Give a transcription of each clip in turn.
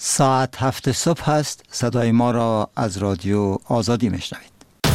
ساعت 7 صبح است. صدای ما را از رادیو آزادی میشنوید.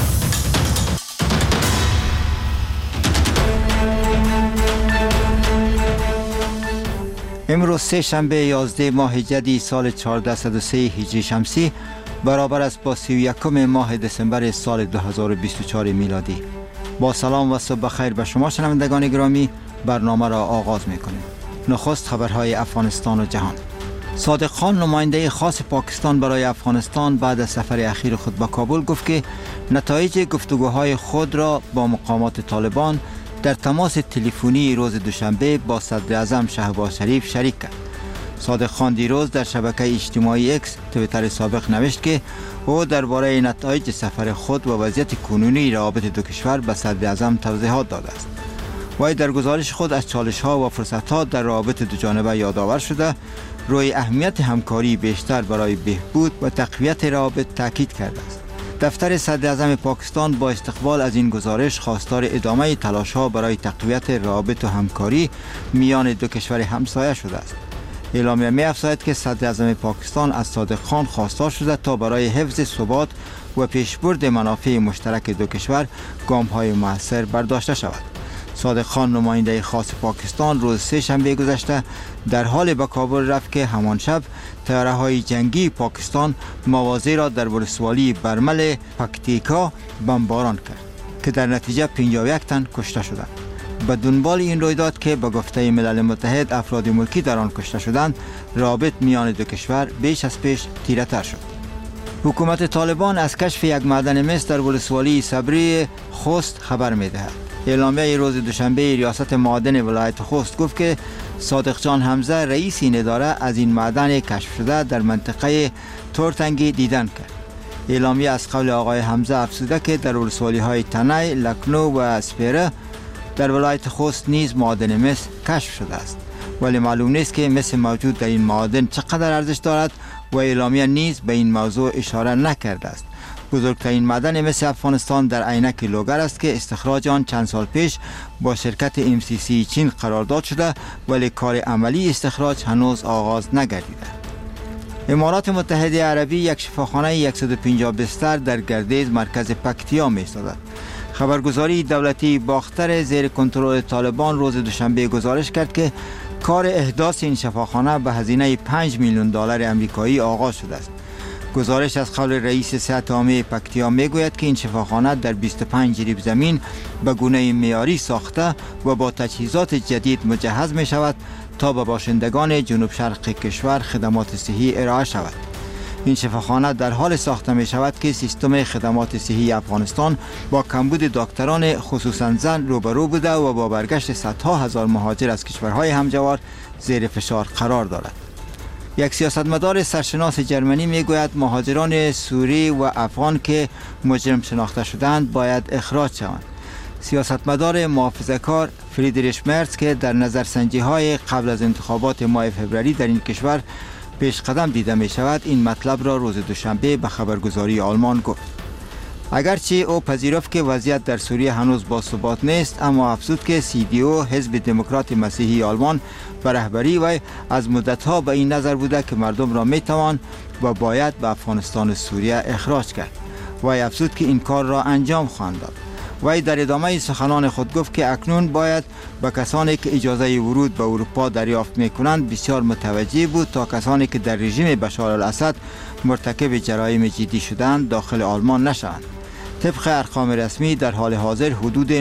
امروز سه شنبه 11 ماه جدی سال 1403 هجری شمسی برابر است با 31 ماه دسامبر سال 2024 میلادی. با سلام و صبح خیر به شما شنوندگان گرامی، برنامه را آغاز میکنیم. نخست خبرهای افغانستان و جهان. صادق خان نماینده خاص پاکستان برای افغانستان بعد از سفر اخیر خود به کابل گفت که نتایج گفتگوهای خود را با مقامات طالبان در تماس تلفنی روز دوشنبه با صدر اعظم شهباز شریف شریک کرد. صادق خان دیروز در شبکه اجتماعی اکس توییتر سابق نوشت که او درباره نتایج سفر خود و وضعیت کنونی روابط دو کشور به صدر اعظم توضیحات داده است. وی در گزارش خود از چالش‌ها و فرصت‌ها در روابط دوجانبه یادآور شده روی اهمیت همکاری بیشتر برای بهبود و تقویت روابط تاکید کرده است. دفتر صدر اعظم پاکستان با استقبال از این گزارش خواستار ادامه تلاش‌ها برای تقویت روابط و همکاری میان دو کشور همسایه شده است. اعلامیه می‌افزاید که صدر اعظم پاکستان از صادق خان خواستار شده تا برای حفظ ثبات و پیشبرد منافع مشترک دو کشور گام‌های مؤثر برداشته شود. صادق خان نماینده خاص پاکستان روز سه شنبه گذشته در حال به کابل رفت که همان شب طیاره‌های جنگی پاکستان مواضع را در ولسوالی برمل پکتیکا بمباران کرد که در نتیجه 51 تن کشته شدند. به دنبال این رویداد که به گفته ملل متحد افراد ملکی در آن کشته شدند، روابط میان دو کشور بیش از پیش تیره‌تر شد. حکومت طالبان از کشف یک معدن مس در ولسوالی صبری خوست خبر می‌دهد. اعلامیه روز دوشنبه ریاست معادن ولایت خوست گفت که صادق جان حمزه رئیس این اداره از این معدن کشف شده در منطقه تورتنگی دیدن کرد. اعلامیه از قول آقای حمزه افزوده که در ولسوالی‌های تنی، لکنو و سپیره در ولایت خوست نیز معدن مس کشف شده است، ولی معلوم نیست که مس موجود در این معدن چقدر ارزش دارد و اعلامیه نیز به این موضوع اشاره نکرده است. بزرگترین معدن مس افغانستان در عینک لوگر است که استخراج آن چند سال پیش با شرکت MCC چین قرارداد شده، ولی کار عملی استخراج هنوز آغاز نگردیده. امارات متحده عربی یک شفاخانه 150 بستر در گردیز مرکز پکتیا می‌سازد. خبرگزاری دولتی باختر زیر کنترل طالبان روز دوشنبه گزارش کرد که کار احداث این شفاخانه به هزینه 5 میلیون دلار آمریکایی آغاز شده است. گزارش از قول رئیس صحت عامه پکتیا میگوید که این شفاخانه در 25 ریب زمین به گونه معیاری ساخته و با تجهیزات جدید مجهز می شود تا به باشندگان جنوب شرق کشور خدمات صحی ارائه شود. این شفاخانه در حال ساخته می شود که سیستم خدمات صحی افغانستان با کمبود دکتران خصوصا زن روبرو بوده و با برگشت صدها هزار مهاجر از کشورهای همجوار زیر فشار قرار دارد. یک سیاستمدار سرشناس جرمنی میگوید مهاجران سوری و افغان که مجرم شناخته شدند باید اخراج شوند. سیاستمدار محافظه‌کار فریدریش مرز که در نظرسنجی‌های قبل از انتخابات ماه فوریه در این کشور پیش قدم دیده می شود، این مطلب را روز دوشنبه به خبرگزاری آلمان گفت. اگرچه او پذیرفت که وضعیت در سوریه هنوز باثبات نیست، اما افزود که CDU حزب دموکرات مسیحی آلمان به رهبری و از مدتها به این نظر بوده که مردم را می توان و باید به افغانستان و سوریه اخراج کرد. وی افزود که این کار را انجام خواهند داد. وی در ادامه سخنان خود گفت که اکنون باید به کسانی که اجازه ورود به اروپا دریافت می کنند بسیار متوجه بود تا کسانی که در رژیم بشار الاسد مرتکب جرایم جدی شدند داخل آلمان نشوند. طبق ارقام رسمی در حال حاضر حدود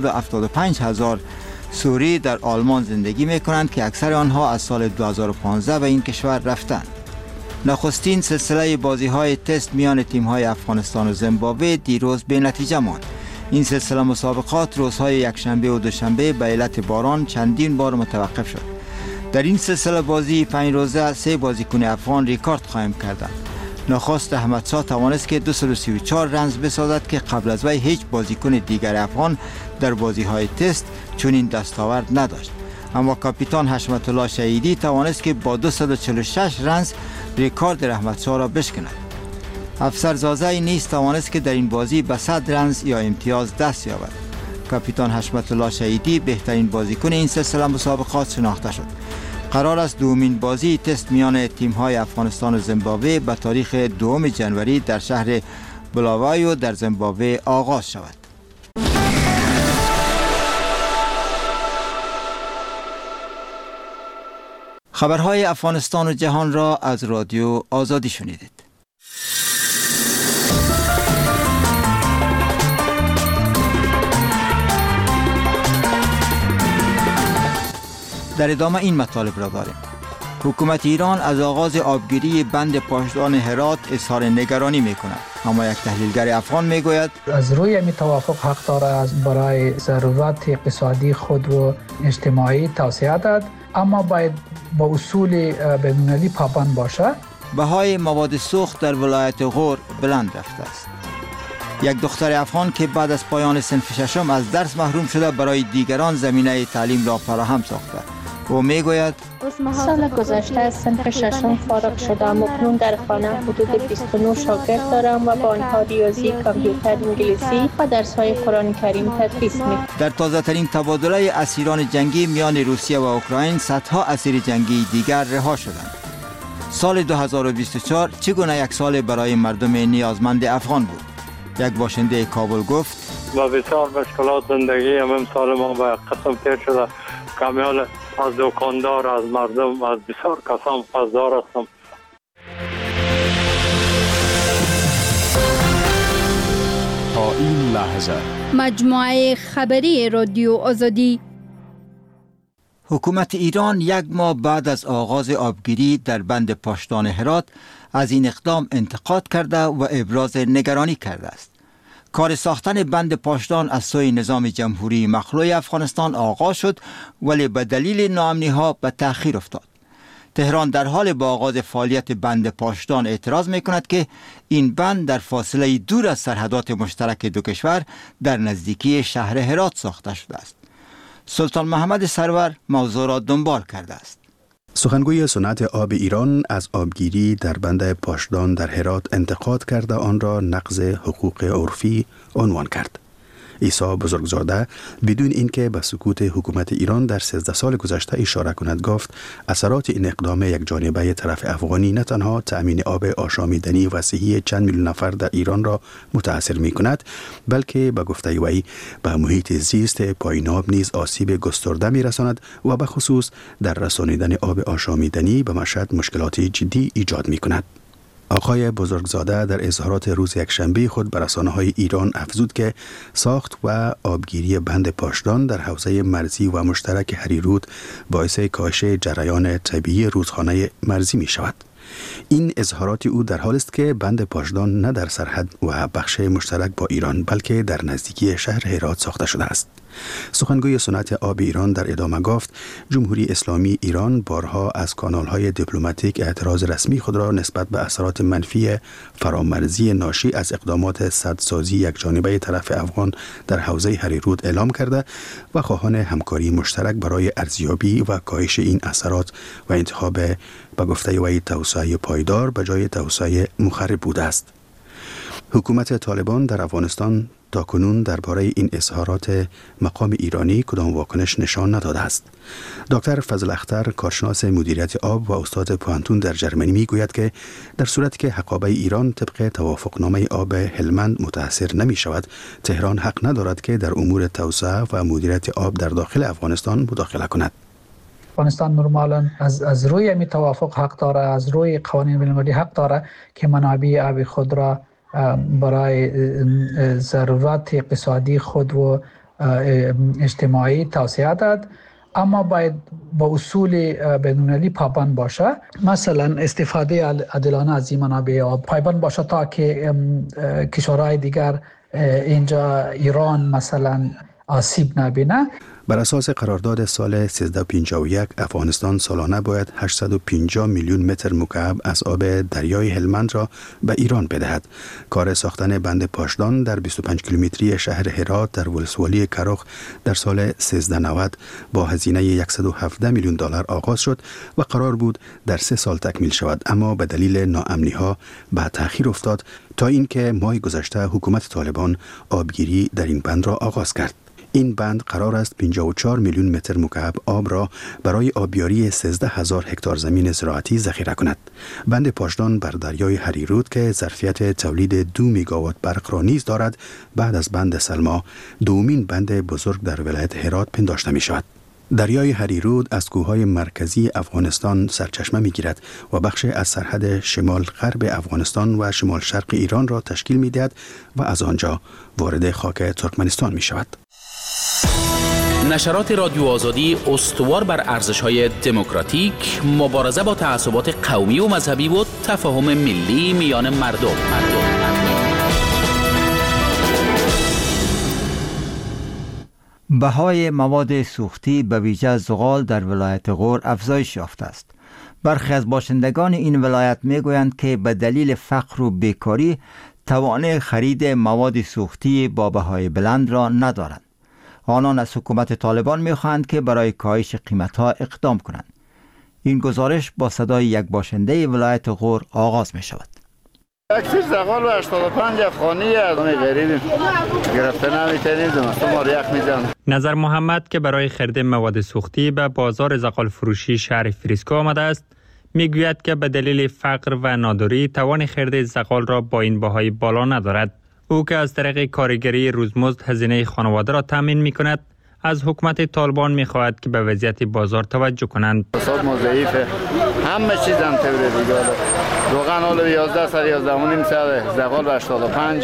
975,000 سوری در آلمان زندگی می کنند که اکثر آنها از سال 2015 به این کشور رفتند. نخستین سلسله بازی‌های تست میان تیم‌های افغانستان و زیمبابوه دیروز به نتیجه ماند. این سلسله مسابقات روزهای یکشنبه و دوشنبه به علت باران چندین بار متوقف شد. در این سلسله بازی 5 روزه 3 بازیکن افغان ریکارد قائم کردند. نخست احمدشاه توانست که 234 رنز بسازد که قبل از وی هیچ بازیکن دیگر افغان در بازی‌های تست چنین دستاورد نداشت. اما کاپیتان حشمت الله شهیدی توانست که با 246 رنز ریکارد احمدشاه را بشکند. افسر زازه نیز توانست که در این بازی به 100 رنز یا امتیاز دست یابد. کاپیتان حشمت الله شهیدی بهترین بازیکن این سلسله مسابقات شناخته شد. قرار است دومین بازی تست میان تیم‌های افغانستان و زیمبابوه به تاریخ 2 جنوری در شهر بلاوایو در زیمبابوه آغاز شود. خبرهای افغانستان و جهان را از رادیو آزادی شنیدید. در ادامه این مطالب را داریم. حکومت ایران از آغاز آبگیری بند پاشدان هرات اظهار نگرانی می کند. اما یک تحلیلگر افغان می گوید از روی می توافق حق دارد برای ضرورت اقتصادی خود و اجتماعی توسعه داد، اما باید با اصول بین‌المللی پابند باشد. بهای مواد سوخت در ولایت غور بلند رفته است. یک دختر افغان که بعد از پایان صنف ششم از درس محروم شده برای دیگران زمینه تعلیم را فراهم ساخته. او میگوید سال گذشته از صنف ششم فارغ شدم و اکنون در خانه حدود 29 شاگرد دارم و با آنها ریاضی، کامپیوتر، انگلیسی و درس‌های قرآن کریم تدریس می‌کنم. در تازه‌ترین تبادله اسیران جنگی میان روسیه و اوکراین صدها اسیر جنگی دیگر رها شدند. سال 2024 چگونه یک سال برای مردم نیازمند افغان بود؟ یک باشنده کابل گفت با بسیار مشکلات زندگی هم سال ما به قسم تیر شده. کامیال از دکاندار، از مردم، از بسیار کسان پاسدار هستم. تا این لحظه مجموعه خبری رادیو آزادی. حکومت ایران یک ماه بعد از آغاز آبگیری در بند پاشدان هرات از این اقدام انتقاد کرده و ابراز نگرانی کرده است. کار ساختن بند پاشدان از سوی نظام جمهوری مخلوع افغانستان آغاز شد، ولی به دلیل ناامنی‌ها به تأخیر افتاد. تهران در حال با آغاز فعالیت بند پاشدان اعتراض می‌کند که این بند در فاصله دور از سرحدات مشترک دو کشور در نزدیکی شهر هرات ساخته شده است. سلطان محمد سرور موضوع را دنبال کرده است. سخنگوی صنعت آب ایران از آبگیری در بند پاشدان در هرات انتقاد کرده آن را نقض حقوق عرفی عنوان کرد. عیسی بزرگزاده بدون اینکه به سکوت حکومت ایران در 13 سال گذشته اشاره کند گفت اثرات این اقدام یک جانبه طرف افغانی نه تنها تأمین آب آشامیدنی و صحی چند میلیون نفر در ایران را متاثر می کند، بلکه به گفته وی به محیط زیست پایین آب نیز آسیب گسترده می رساند و به خصوص در رسانیدن آب آشامیدنی به مشهد مشکلات جدی ایجاد می کند. آقای بزرگزاده در اظهارات روز یکشنبه خود به رسانه‌های ایران افزود که ساخت و آبگیری بند پاشدان در حوزه مرزی و مشترک هریرود باعث کاهش جریان طبیعی رودخانه مرزی می شود. این اظهارات او در حالی است که بند پاشدان نه در سرحد و بخش مشترک با ایران بلکه در نزدیکی شهر هرات ساخته شده است. سخنگوی صنعت آب ایران در ادامه گفت جمهوری اسلامی ایران بارها از کانال‌های دیپلماتیک اعتراض رسمی خود را نسبت به اثرات منفی فرامرزی ناشی از اقدامات سدسازی یکجانبه طرف افغان در حوزه هریرود اعلام کرده و خواهان همکاری مشترک برای ارزیابی و کاهش این اثرات و انتخاب به گفته وی توسعه پایدار به جای توسعه مخرب بوده است. حکومت طالبان در افغانستان تاکنون درباره این اظهارات مقام ایرانی کدام واکنش نشان نداده است. دکتر فضل اختر کارشناس مدیریت آب و استاد پوهنتون در جرمنی میگوید که در صورتی که حقابه ایران طبق توافقنامه آب هلمند متاثر نمی شود، تهران حق ندارد که در امور توسعه و مدیریت آب در داخل افغانستان مداخله کند. افغانستان نرمالاً از روی می توافق حق داره، از روی قوانین بین‌المللی حق داره که منابع آب خود را برای ضرورت اقتصادی خود و اجتماعی توسعه داد، اما باید با اصول بین‌المللی پابند باشه. مثلا استفاده عادلانه از این منابع آب پایبند باشه تا که کشورهای دیگر اینجا ایران مثلا آسیب نبینه. بر اساس قرارداد سال 1351 افغانستان سالانه باید 850 میلیون متر مکعب از آب دریای هلمند را به ایران بدهد. کار ساختن بند پاشدان در 25 کیلومتری شهر هرات در ولسوالی کرخ در سال 1390 با هزینه 117 میلیون دلار آغاز شد و قرار بود در 3 سال تکمیل شود، اما به دلیل ناامنی‌ها به تأخیر افتاد تا اینکه ماه گذشته حکومت طالبان آبگیری در این بند را آغاز کرد. این بند قرار است 54 میلیون متر مکعب آب را برای آبیاری 13,000 هکتار زمین زراعتی ذخیره کند. بند پاشدان بر دریای هریرود که ظرفیت تولید 2 میگاوات برق را نیز دارد، بعد از بند سلما دومین بند بزرگ در ولایت هرات پنداشته می شود. دریای هریرود از کوههای مرکزی افغانستان سرچشمه می گیرد و بخش از سرحد شمال غرب افغانستان و شمال شرق ایران را تشکیل می دهد و از آنجا وارد خاک ترکمنستان می شود. نشرات رادیو آزادی استوار بر ارزش‌های دموکراتیک، مبارزه با تعصبات قومی و مذهبی و تفاهم ملی میان مردم. بهای مواد سوختی به ویژه زغال در ولایت غور افزایش یافته است. برخی از باشندگان این ولایت میگویند که به دلیل فقر و بیکاری توان خرید مواد سوختی با بهای بلند را ندارند. آنان از حکومت طالبان میخواهند که برای کاهش قیمتها اقدام کنند. این گزارش با صدای یک باشنده ولایت غور آغاز می شود. اکثر زغال و 85 خانی از غریب گرفته نمیتونیم ما ریخ میزنیم. نظر محمد که برای خرید مواد سوختی به بازار زغال فروشی شهر فریسکو آمده است، میگوید که به دلیل فقر و ناداری توان خرید زغال را با این بهای بالا ندارد. او که از طریق کارگری روزمزد هزینه خانواده را تامین میکند، از حکومت طالبان میخواهد که به وضعیت بازار توجه کنند. حساب ضعیفه، همه چیز هم طوره دیگه. روغن حالا 11 سر 11 مونیم سر، زغال 85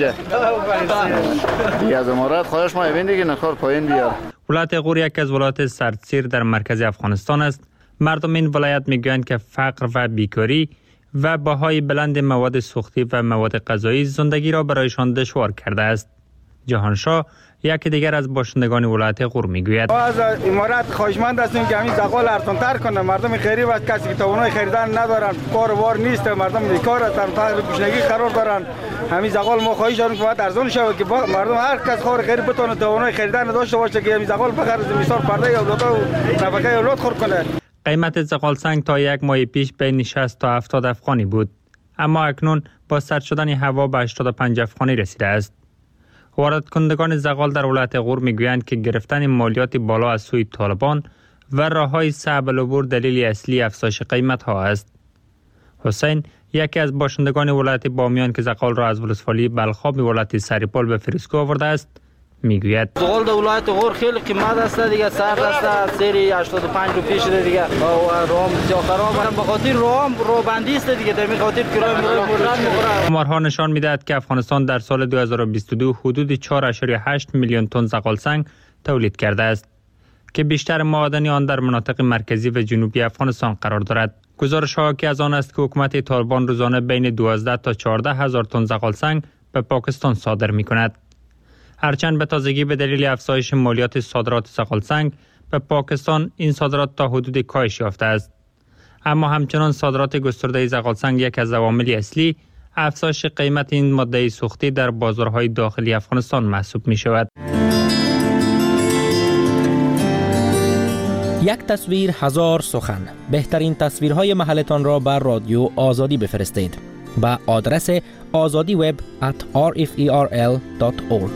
دیگه. از امارات خواهش ما ببین دیگه نکار پایین بیار. ولایت غور یک از ولایات سردسیر در مرکز افغانستان است. مردم این ولایت میگویند که فقر و بیکاری و بهای بلند مواد سوختی و مواد غذایی زندگی را برایشان دشوار کرده است. جهانشاه یکی دیگر از باشندگان ولایت غور میگوید از امارات خواهشمند هستیم که همین زغال ارزان‌تر کنه. مردم غریب از کسی که توانایی خریدن ندارن، کار وار نیست، مردم بیکار هستند، تحت گشنگی قرار دارن. همین زغال ما خواهش داریم که باید ارزان شود که مردم هر کس خور غریب بتونه توانایی خریدن داشته باشه که همین زغال بخره مثال پرده اولاد و نفقه اولاد خورد کنه. قیمت زغال سنگ تا یک ماه پیش بین 60 تا 70 افغانی بود، اما اکنون با سرد شدن هوا به 85 افغانی رسیده است. وارد کنندگان زغال در ولایت غور میگویند که گرفتن مالیات بالا از سوی طالبان و راههای صعب العبور دلیل اصلی افزایش قیمت ها است. حسین یکی از باشندگان ولایت بامیان که زغال را از ولسوالی بلخاب ولایت سریپال به فریسکو آورده است میگوید زغال در ولایت غور خیلی قیمت است دیگه، سرد است، سری 85 روپیه شده دیگه و رام بسیار خراب، به خاطر رام رو بندی است دیگه، در این خاطر کرایه میخوره. آمارها نشان میدهد که افغانستان در سال 2022 حدود 4.8 میلیون تن زغال سنگ تولید کرده است که بیشتر معادن آن در مناطق مرکزی و جنوبی افغانستان قرار دارد. گزارش‌ها که از آن است که حکومت طالبان روزانه بین 12 تا 14 هزار تن زغال سنگ به پاکستان صادر می‌کند. هرچند به تازگی به دلیل افزایش مالیات صادرات زغال سنگ به پاکستان این صادرات تا حدود کاهش یافته است، اما همچنان صادرات گسترده زغال سنگ یک از عوامل اصلی افزایش قیمت این ماده سوختی در بازارهای داخلی افغانستان محسوب می شود. یک تصویر هزار سخن. بهترین تصویرهای محلتان را بر رادیو آزادی بفرستید با آدرس azadiweb@rferl.org.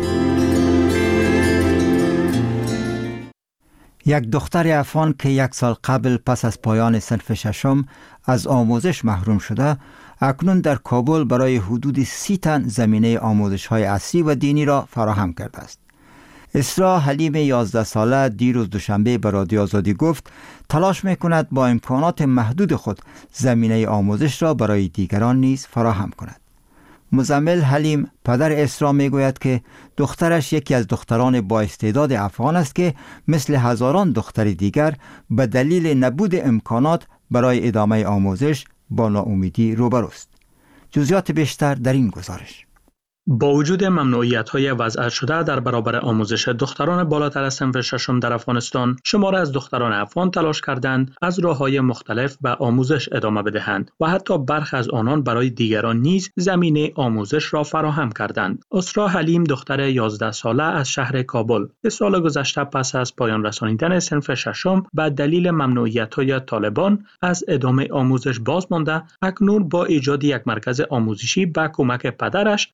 یک دختر افغان که 1 سال قبل پس از پایان صنف ششم از آموزش محروم شده، اکنون در کابل برای حدود 30 تن زمینه آموزش‌های اصلی و دینی را فراهم کرده است. اسرا حلیم 11 ساله دیروز دوشنبه به رادیو آزادی گفت تلاش می‌کند با امکانات محدود خود زمینه آموزش را برای دیگران نیز فراهم کند. مزمل حلیم پدر اسرا میگوید که دخترش یکی از دختران با استعداد افغان است که مثل هزاران دختر دیگر به دلیل نبود امکانات برای ادامه آموزش با ناامیدی روبروست. جزئیات بیشتر در این گزارش. با وجود ممنوعیت‌های وضع شده در برابر آموزش دختران بالاتر از صنف ششم در افغانستان، شماره از دختران افغان تلاش کردند از راه‌های مختلف به آموزش ادامه بدهند و حتی برخی از آنان برای دیگران نیز زمینه آموزش را فراهم کردند. اسرا حلیم دختر 11 ساله از شهر کابل که سال گذشته پس از پایان رسانیدن صنف ششم به دلیل ممنوعیت‌های طالبان از ادامه آموزش باز مانده، اکنون با ایجاد یک مرکز آموزشی با کمک پدرش برای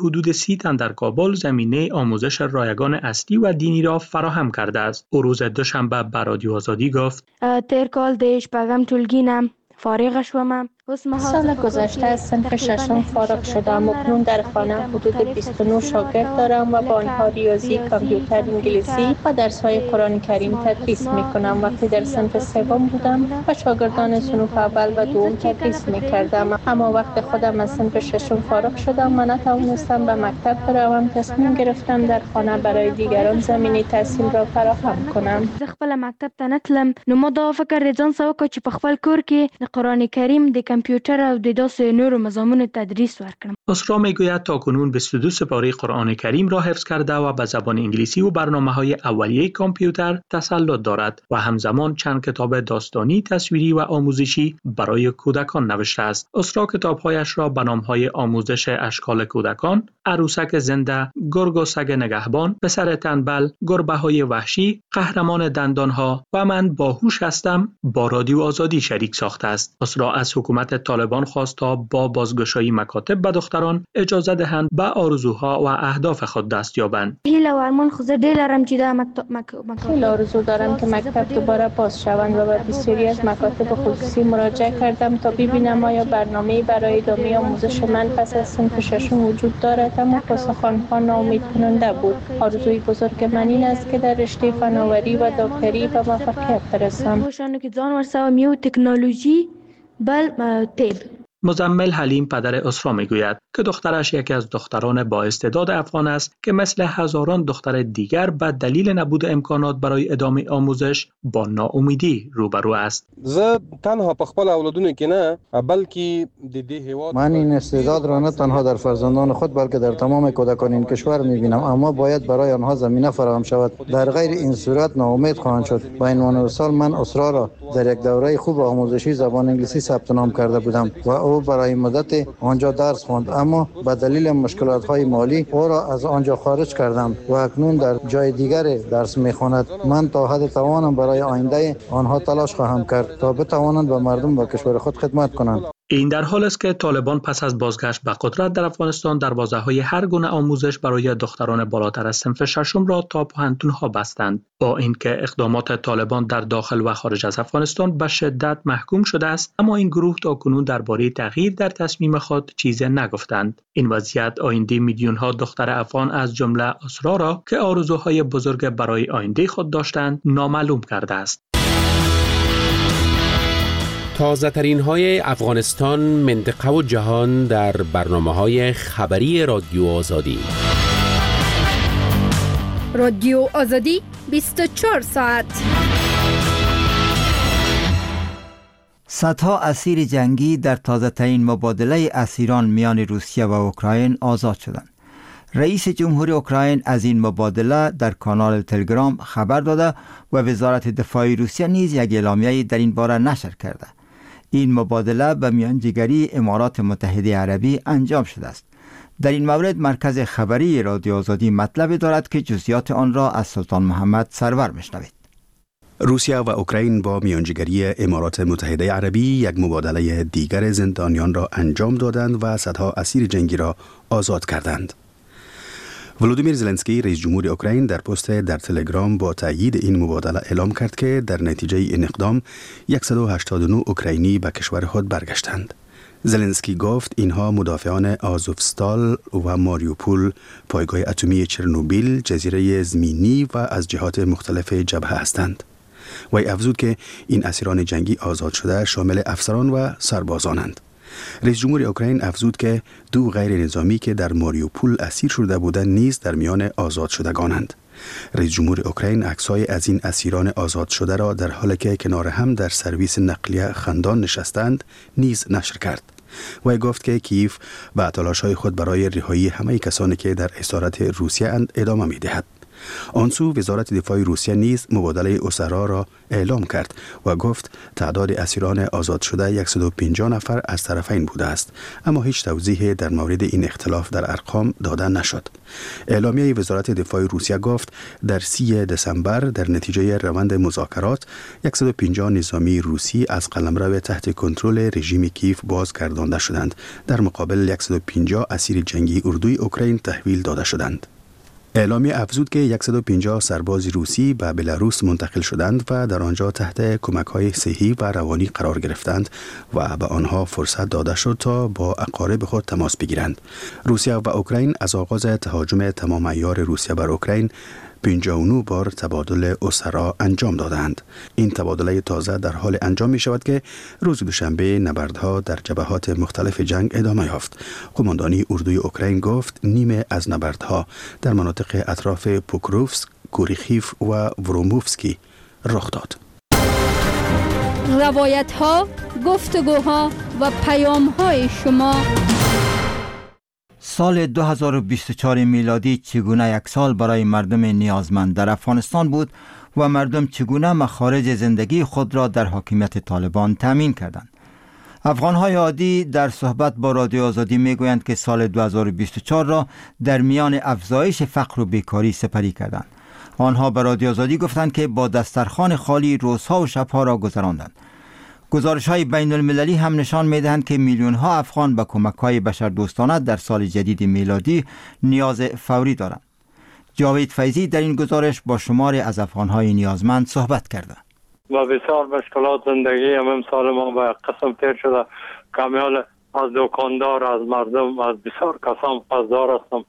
حدود 30 تن در کابل زمینه آموزش رایگان اصلی و دینی را فراهم کرده است. او روز دوشنبه به رادیو آزادی گفت: تیر کال دیش پگم تولگینم فارغ شوم. سال گذشته از صنف ششم فارغ شدم. اکنون در خانه حدود 29 شاگرد دارم و با آنها ریاضی، کامپیوتر، انگلیسی و درس‌های قرآن کریم تدریس می‌کنم. وقتی در صنف سوم بودم و شاگردان صنف اول و دوم تدریس می‌کردم، اما وقتی خودم از صنف ششم فارغ شدم و نتوانستم به مکتب بروم، تصمیم گرفتم در خانه برای دیگران زمینه تحصیل را فراهم کنم. خپل مکتب ته نتلم، نو ما دا فکر ځان سره چې په خپل کور کې د قرآن کریم د کامپیوتر او د داسې نورو مضامون تدریس ورکړم. اسرا میگوید تاکنون 22 سپاره قرآن کریم را حفظ کرده و به زبان انگلیسی و برنامه‌های اولیه کامپیوتر تسلط دارد و همزمان چند کتاب داستانی، تصویری و آموزشی برای کودکان نوشته است. اسرا کتاب‌هایش را به نام‌های آموزش اشکال کودکان، عروسک زنده، گرگ و سگ نگهبان، پسر تنبل، گربه‌های وحشی، قهرمان دندانها و من باهوش هستم با رادیو آزادی شریک ساخته است. اسرا از حکومت طالبان خواست تا با بازگشایی مکاتب به دختران اجازه دهند به آرزوها و اهداف خود دست یابند. هیله و ارمان خود ډیر لرم چې دا خیلی آرزو دارم که مکتب دوباره باز شوند و به بسیاری از مکاتب خصوصی مراجعه کردم تا ببینم آیا برنامه‌ای برای ادامه آموزش من پس از صنف ششم وجود دارد، اما پاسخ آنها ناامید کننده بود. آرزوی بزرگ من این است که در رشته فناوری و دکتری به موفقیت برسم. که ځان ورسوم میو تکنولوژی بل طب. مزمل حلیم پدر اسرا میگوید که دخترش یکی از دختران با استعداد افغان است که مثل هزاران دختر دیگر به دلیل نبود امکانات برای ادامه آموزش با ناامیدی روبرو است. زه تنها په خپل اولادونو کې نه بلکې د دې هیواد من این استعداد را نه تنها در فرزندان خود بلکه در تمام کودکان این کشور میبینم، اما باید برای آنها زمینه فراهم شود. در غیر این صورت ناامید خواهند شد. با این عنوان سال من اسرا را در یک دوره خوب آموزشی زبان انگلیسی ثبت نام کرده بودم و او برای مدت آنجا درس خواند، اما به دلیل مشکلات‌های مالی او را از آنجا خارج کردم و اکنون در جای دیگر درس می‌خواند. من تا حد توانم برای آینده آنها تلاش خواهم کرد تا بتوانند به مردم و کشور خود خدمت کنند. این در حال است که طالبان پس از بازگشت به قدرت در افغانستان دروازه‌های هر گونه آموزش برای دختران بالاتر از صنف ششم را تا پوهنتون‌ها بستند. با اینکه اقدامات طالبان در داخل و خارج از افغانستان به شدت محکوم شده است، اما این گروه تاکنون درباره تغییر در تصمیم خود چیزی نگفتند. این وضعیت آینده میلیون‌ها دختر افغان از جمله اسرا را که آرزوهای بزرگ برای آینده خود داشتند نامعلوم کرده است. تازه ترین های افغانستان، منطقه و جهان در برنامه‌های خبری رادیو آزادی. رادیو آزادی 24 ساعت. صدها اسیر جنگی در تازه ترین مبادله اسیران میان روسیه و اوکراین آزاد شدند. رئیس جمهوری اوکراین از این مبادله در کانال تلگرام خبر داده و وزارت دفاع روسیه نیز یک اعلامیه در این باره نشر کرده. این مبادله به میانجیگری امارات متحده عربی انجام شده است. در این مورد مرکز خبری رادیو آزادی مطلب دارد که جزئیات آن را از سلطان محمد سرور میشنوید. روسیه و اوکراین با میانجیگری امارات متحده عربی یک مبادله دیگر زندانیان را انجام دادند و صدها اسیر جنگی را آزاد کردند. ولودیمیر زلنسکی رئیس جمهور اوکراین در پست در تلگرام با تایید این مبادله اعلام کرد که در نتیجه این اقدام 189 اوکراینی به کشور خود برگشتند. زلنسکی گفت اینها مدافعان آزوفستال و ماریوپول، پایگاه اتمی چرنوبیل، جزیره زمینی و از جهات مختلف جبهه هستند. وی افزود که این اسیران جنگی آزاد شده شامل افسران و سربازانند. رئیس جمهور اوکراین افزود که 2 غیر نظامی که در ماریوپول اسیر شده بودند نیز در میان آزاد شدگانند. رئیس جمهور اوکراین عکس‌های از این اسیران آزاد شده را در حالی که کنار هم در سرویس نقلیه خندان نشستند نیز نشر کرد. وی گفت که کیف به تلاش‌های خود برای رهایی همه کسانی که در اسارت روسیه ادامه می‌دهد. آن سو وزارت دفاع روسیه نیز مبادله اسرا را اعلام کرد و گفت تعداد اسیران آزاد شده 150 نفر از طرفین بوده است، اما هیچ توضیحی در مورد این اختلاف در ارقام داده نشد. اعلامیه وزارت دفاع روسیه گفت در 3 دسامبر در نتیجه روند مذاکرات 150 نظامی روسی از قلمرو تحت کنترل رژیم کیف بازگردانده شدند، در مقابل 150 اسیر جنگی اردوی اوکراین تحویل داده شدند. اعلامیه افزود که 150 سرباز روسی به بلاروس منتقل شدند و در آنجا تحت کمک‌های صحی و روانی قرار گرفتند و به آنها فرصت داده شد تا با اقارب خود تماس بگیرند. روسیه و اوکراین از آغاز تهاجم تمام عیار روسیه بر اوکراین 59 بار تبادل اسرا انجام دادند. این تبادله تازه در حال انجام می شود که روز دوشنبه نبردها در جبهات مختلف جنگ ادامه یافت. قماندانی اردوی اوکراین گفت نیمه از نبردها در مناطق اطراف پوکروفسک، کوریخیف و وروموفسکی رخ داد. روایت ها، گفتگوها و پیام های شما. سال 2024 میلادی چگونه یک سال برای مردم نیازمند در افغانستان بود و مردم چگونه مخارج زندگی خود را در حاکمیت طالبان تامین کردند؟ افغان‌های عادی در صحبت با رادیو آزادی میگویند که سال 2024 را در میان افزایش فقر و بیکاری سپری کردند. آنها به رادیو آزادی گفتند که با دسترخوان خالی روزها و شبها را گذراندند. گزارش‌های بین المللی هم نشان می‌دهند که میلیون‌ها افغان به کمک‌های بشردوستانه در سال جدید میلادی نیاز فوری دارند. جاوید فیضی در این گزارش با شماری از افغان‌های نیازمند صحبت کرده. و بسیار مشکلات زندگی هم امسال ما به قسم تیر شده. کامیال از دکاندار، از مردم، از بسیار کسان قصدار هستم.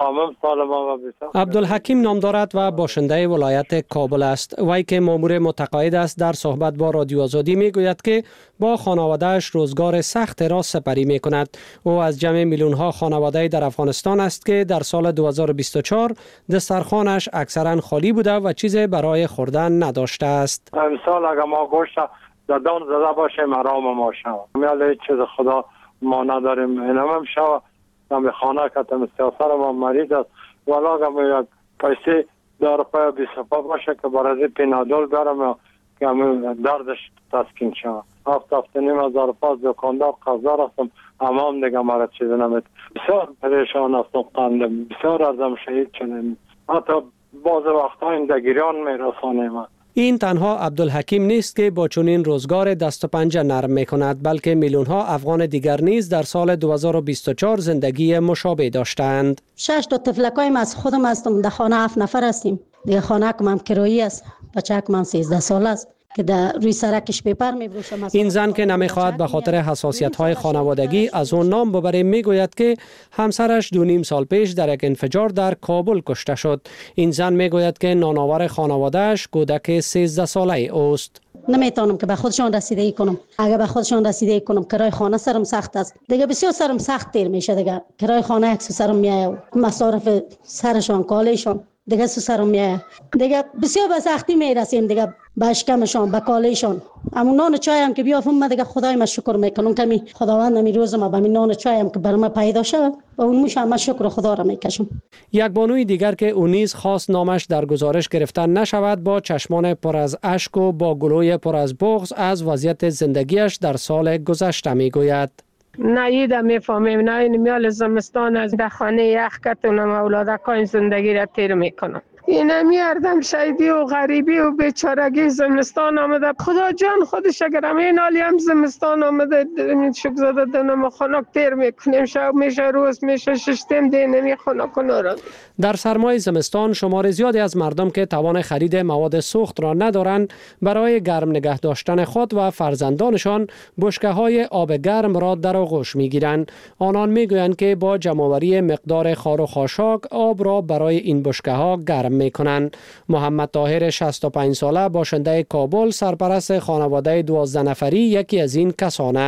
عبدالحکیم نام دارد و باشنده ولایت کابل است. وی که مامور متقاعد است در صحبت با رادیو آزادی می گوید که با خانوادهش روزگار سخت را سپری می کند. او از جمع میلیون ها خانواده در افغانستان است که در سال 2024 دسترخوانش اکثرا خالی بوده و چیزی برای خوردن نداشته است. امسال اگر ما گوشت دادان زده باشیم آرام ما شود. میاله چیز خدا ما نداریم. اینم شود من خانه کتم سیاسر ما مریض است ولی اگر یک پیسی در پای 20 باشه که برای پینادول برم که دردش تسکین شود. هفته نیم از پاس دکاندار قصدار هستم اما هم دیگه مرا چیز نمید. بسیار پریشان هستم قندم بسیار ازم شهید شدیم. حتی بعض وقتا این دگیریان میرسانیم. این تنها عبدالحکیم نیست که با چنین روزگار دست و پنجه نرم می کند، بلکه میلیون ها افغان دیگر نیز در سال 2024 زندگی مشابه داشتند. 6 تا طفلکایم از خودم هستم، در خانه 7 نفر هستیم. دیگه خانه کم کرایی است. بچه‌ک من 13 ساله است که در روی سرکش پیپر می‌فروشم. این زن که نمی‌خواهد به خاطر حساسیت‌های خانوادگی از اون نام ببره میگوید که همسرش 2.5 سال پیش در یک انفجار در کابل کشته شد. این زن میگوید که نانآور خانواده‌اش کودک 13 ساله اوست. نمیتونم که به خودشان رسیدگی کنم. اگر به خودشان رسیدگی کنم کرای خانه سرم سخت است. دیگه بسیار سرم سخت تیر میشه دیگه. کرای خانه یک سرم میاد. مصارف سرشان کالشان دیگه سرم میاد. دیگه بسیار به سختی میرسیم دیگه. به اشکمشان به کالهشان همون نان چای هم که بیافم من دیگه خدای ما شکر میکنم که خداوند می روز ما به من نان چای هم که برام پیدا شد و اون موشم من شکر خدا را میکشم. یک بانوی دیگر که اون نیز خواست نامش در گزارش گرفتن نشود با چشمان پر از اشک و با گلوی پر از بغض از وضعیت زندگیش در سال گذشته میگوید. نه ایده میفهمیم نه این میال زمستان از در خانه یخ کتونم اولادکان زندگی را تیر میکنم. این میاردم شهیدی و غریبی و بیچارگی زمستان آمده. خدا جان خودش اگر همین حالی هم زمستان آمده شک زده دنم خنک تیر میکنیم. شب میشه روز میشه ششتیم دی نمی خنک نورد. در سرمای زمستان شمار زیادی از مردم که توان خرید مواد سوخت را ندارند برای گرم نگه داشتن خود و فرزندانشان بشکه های آب گرم را در آغوش میگیرند. آنان میگویند که با جمع‌آوری مقدار خار و خاشاک آب را برای این بشکه ها گرم میکنند. محمد طاهر 65 ساله باشنده کابل سرپرست خانواده 12 نفری یکی از این کسان است.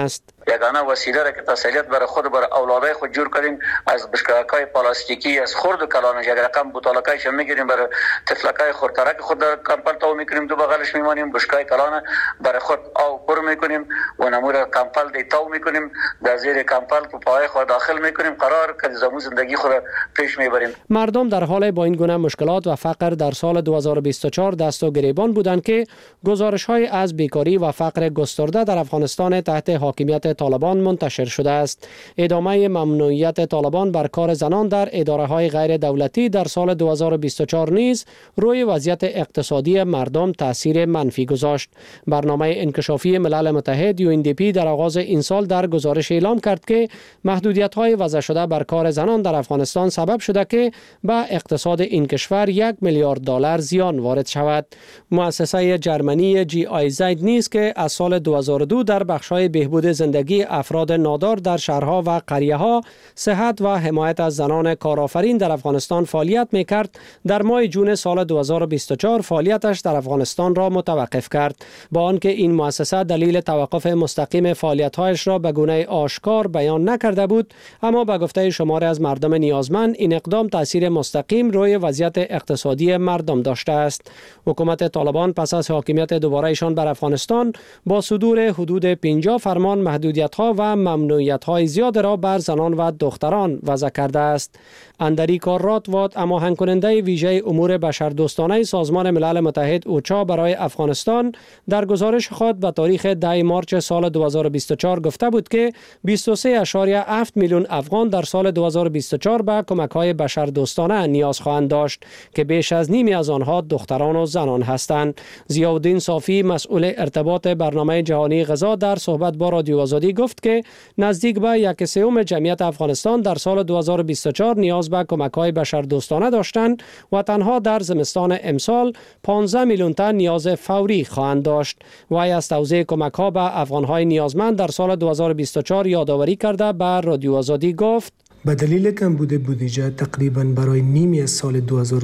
یگانه وسیله را که تسلیت برای خود برای اولادای خود جور کردیم از بشکه‌های پلاستیکی از خرد و کلانش یک رقم بوتالکایش میگیریم برای طفلکای خردترک خود در کمپل تو میکنیم دو بغلش میمانیم بشکه کلان برای خود آب پر میکنیم و نمور کمپل دی تو میکنیم در زیر کمپل تو پای خود داخل میکنیم قرار که زمو زندگی خود پیش میبریم. مردم در حال با این گونه مشکلات و فقر در سال 2024 دست و گریبان بودند که گزارش‌های از بیکاری و فقر گسترده در افغانستان تحت حاکمیت طالبان منتشر شده است. ادامه ممنوعیت طالبان بر کار زنان در اداره‌های غیر دولتی در سال 2024 نیز روی وضعیت اقتصادی مردم تاثیر منفی گذاشت. برنامه انکشافی ملل متحد UNDP در آغاز این سال در گزارش اعلام کرد که محدودیت‌های وضع شده بر کار زنان در افغانستان سبب شده که به اقتصاد این کشور $1 میلیارد زیان وارد شود. مؤسسه جرمنی GIZ نیز که از سال 2002 در بخش‌های بهبود زندگی افراد نادار در شهرها و قریه‌ها، صحت و حمایت از زنان کارآفرین در افغانستان فعالیت می‌کرد، در ماه جون سال 2024 فعالیتش در افغانستان را متوقف کرد. با آنکه این مؤسسه دلیل توقف مستقیم فعالیت‌هایش را به گونه آشکار بیان نکرده بود، اما به گفته شماری از مردم نیازمند این اقدام تاثیر مستقیم روی وضعیت اقتصادی مردم داشته است. حکومت طالبان پس از حاکمیت دوباره‌شان بر افغانستان با صدور حدود 50 فرمان محدودیت‌ها و ممنوعیت‌های زیاد را بر زنان و دختران وضع کرده است. اندری کاراتوات هماهنگ کننده ویژه امور بشردوستانه سازمان ملل متحد اوچا برای افغانستان در گزارش خود به تاریخ 10 مارچ سال 2024 گفته بود که 23.7 میلیون افغان در سال 2024 به کمک‌های بشردوستانه نیاز خواهند داشت که بیش از نیمی از آنها دختران و زنان هستند. ضیاءالدین صافی مسئول ارتباط برنامه جهانی غذا در صحبت با رادیو آزادی گفت که نزدیک به 1/3 جمعیت افغانستان در سال 2024 نیاز به کمک‌های بشردوستانه داشتند و تنها در زمستان امسال 15 میلیون تن نیاز فوری خواهند داشت. وی از توزیع کمک‌ها به افغان‌های نیازمند در سال 2024 یادآوری کرده به رادیو آزادی گفت: به دلیل کمبود بودجه تقریباً برای نیمی از سال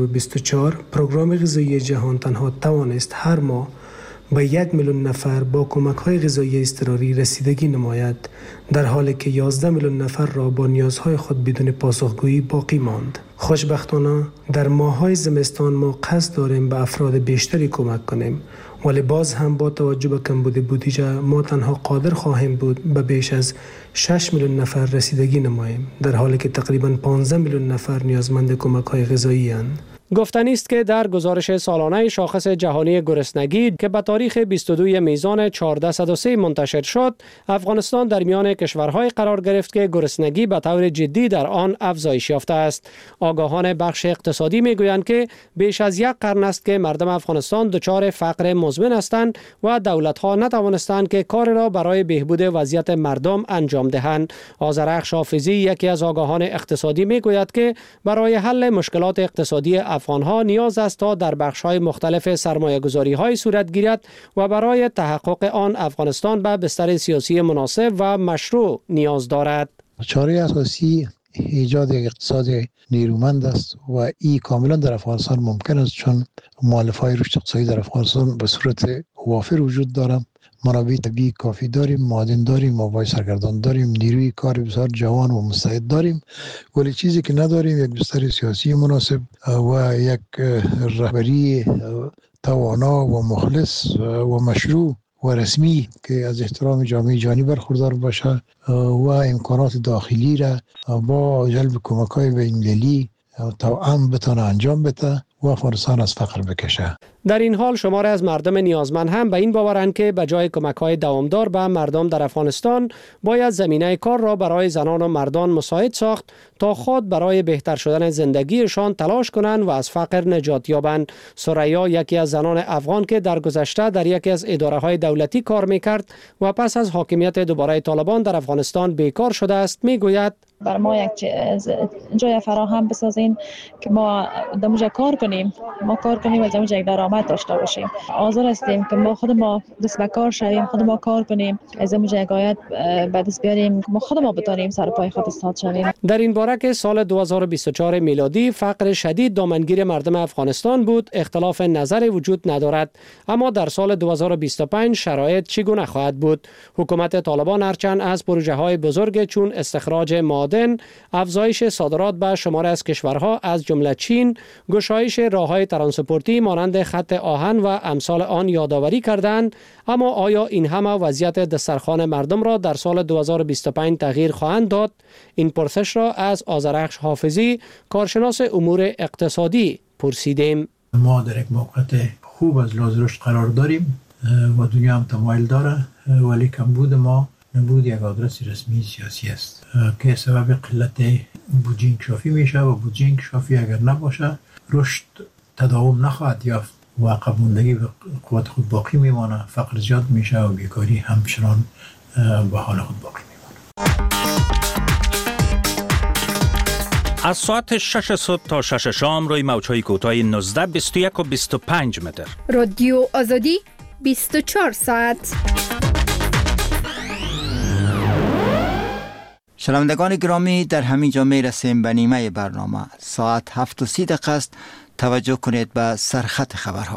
2024 پروگرام غذایی جهان تنها توانست هر ماه به 1 میلیون نفر با کمک‌های غذایی اضطراری رسیدگی نماید، در حالی که 11 میلیون نفر را با نیازهای خود بدون پاسخگویی باقی ماند. خوشبختانه در ماه‌های زمستان ما قصد داریم به افراد بیشتری کمک کنیم، ولی باز هم با توجه به کمبود بودجه ما تنها قادر خواهیم بود به بیش از 6 میلیون نفر رسیدگی نماییم، در حالی که تقریباً 15 میلیون نفر نیازمند کمک‌های غذایی اند. گفتنی است که در گزارش سالانه شاخص جهانی گرسنگی که به تاریخ 22 میزان 1403 منتشر شد، افغانستان در میان کشورهای قرار گرفت که گرسنگی به طور جدی در آن افزایش یافته است. آگاهان بخش اقتصادی میگویند که بیش از 1 قرن است که مردم افغانستان دچار فقر مزمن هستند و دولت‌ها نتوانستند که کار را برای بهبود وضعیت مردم انجام دهند. آذرخش حافظی یکی از آگاهان اقتصادی میگوید که برای حل مشکلات اقتصادی افغانها نیاز است تا در بخش‌های مختلف سرمایه‌گذاری‌های صورت گیرد و برای تحقق آن افغانستان به بستر سیاسی مناسب و مشروع نیاز دارد. چاره اساسی ایجاد یک اقتصاد نیرومند است و این کاملا در افغانستان ممکن است، چون مؤلفه‌های رشد اقتصادی در افغانستان به صورت وافر وجود دارد. منابع طبیعی کافی داریم، معادن داریم، مواد سرگردان داریم، نیروی کار بسیار جوان و مستعد داریم، ولی چیزی که نداریم یک بستر سیاسی مناسب و یک رهبری توانا و مخلص و مشروع و رسمی که از احترام جامعه جهانی برخوردار باشه و امکانات داخلی را با جلب کمک‌های بین‌المللی توأم بتونه انجام بده و افغانستان از فقر بکشه. در این حال شماری از مردم نیازمند هم به این باورند که به جای کمک‌های دوامدار به مردم در افغانستان باید زمینه کار را برای زنان و مردان مساعد ساخت تا خود برای بهتر شدن زندگیشان تلاش کنند و از فقر نجات یابند. ثریا یکی از زنان افغان که در گذشته در یکی از اداره‌های دولتی کار می‌کرد و پس از حاکمیت دوباره طالبان در افغانستان بیکار شده است میگوید: بر ما یک جای فراهم بسازین که ما دموجه کار کنیم، و دموجه یک درآمد داشته باشیم. حاضر هستیم که ما خود ما دست به کار شویم، خود ما کار کنیم، از دموجه یک آید به دست بیاریم که ما خود ما بتانیم سر پای خود استاد شویم. در این باره که سال 2024 میلادی فقر شدید دامنگیر مردم افغانستان بود، اختلاف نظر وجود ندارد. اما در سال 2025 شرایط چگونه خواهد بود؟ حکومت طالبان هرچند از پروژه های بزرگ چون استخراج معادن، افزایش صادرات به شمار از کشورها از جمله چین، گشایش راههای ترانسپورتی مانند خط آهن و امثال آن یادآوری کردند، اما آیا این همه وضعیت دسترخوان مردم را در سال 2025 تغییر خواهند داد؟ این پرسش را از آذرخش حافظی، کارشناس امور اقتصادی پرسیدیم. ما در یک موقعیت خوب از لحاظ رشد قرار داریم و دنیا هم تمایل داره، ولی کمبود ما نبود یک آدرس رسمی سیاسی است که سبب قلت بودجه انکشافی میشه و بودجه انکشافی اگر نباشه رشد تداوم نخواهد یافت و عقب ماندگی به قوت خود باقی میمانه، فقر زیاد میشه و بیکاری همچنان به حال خود باقی میمانه. از ساعت 6 صبح تا 6 شام روی موج‌های کوتاه 19، 21 و 25 متر. رادیو آزادی 24 ساعت. شنوندگان گرامی، در همین جا می رسیم به نیمه برنامه. ساعت 7:30 است. توجه کنید به سرخط خبرها.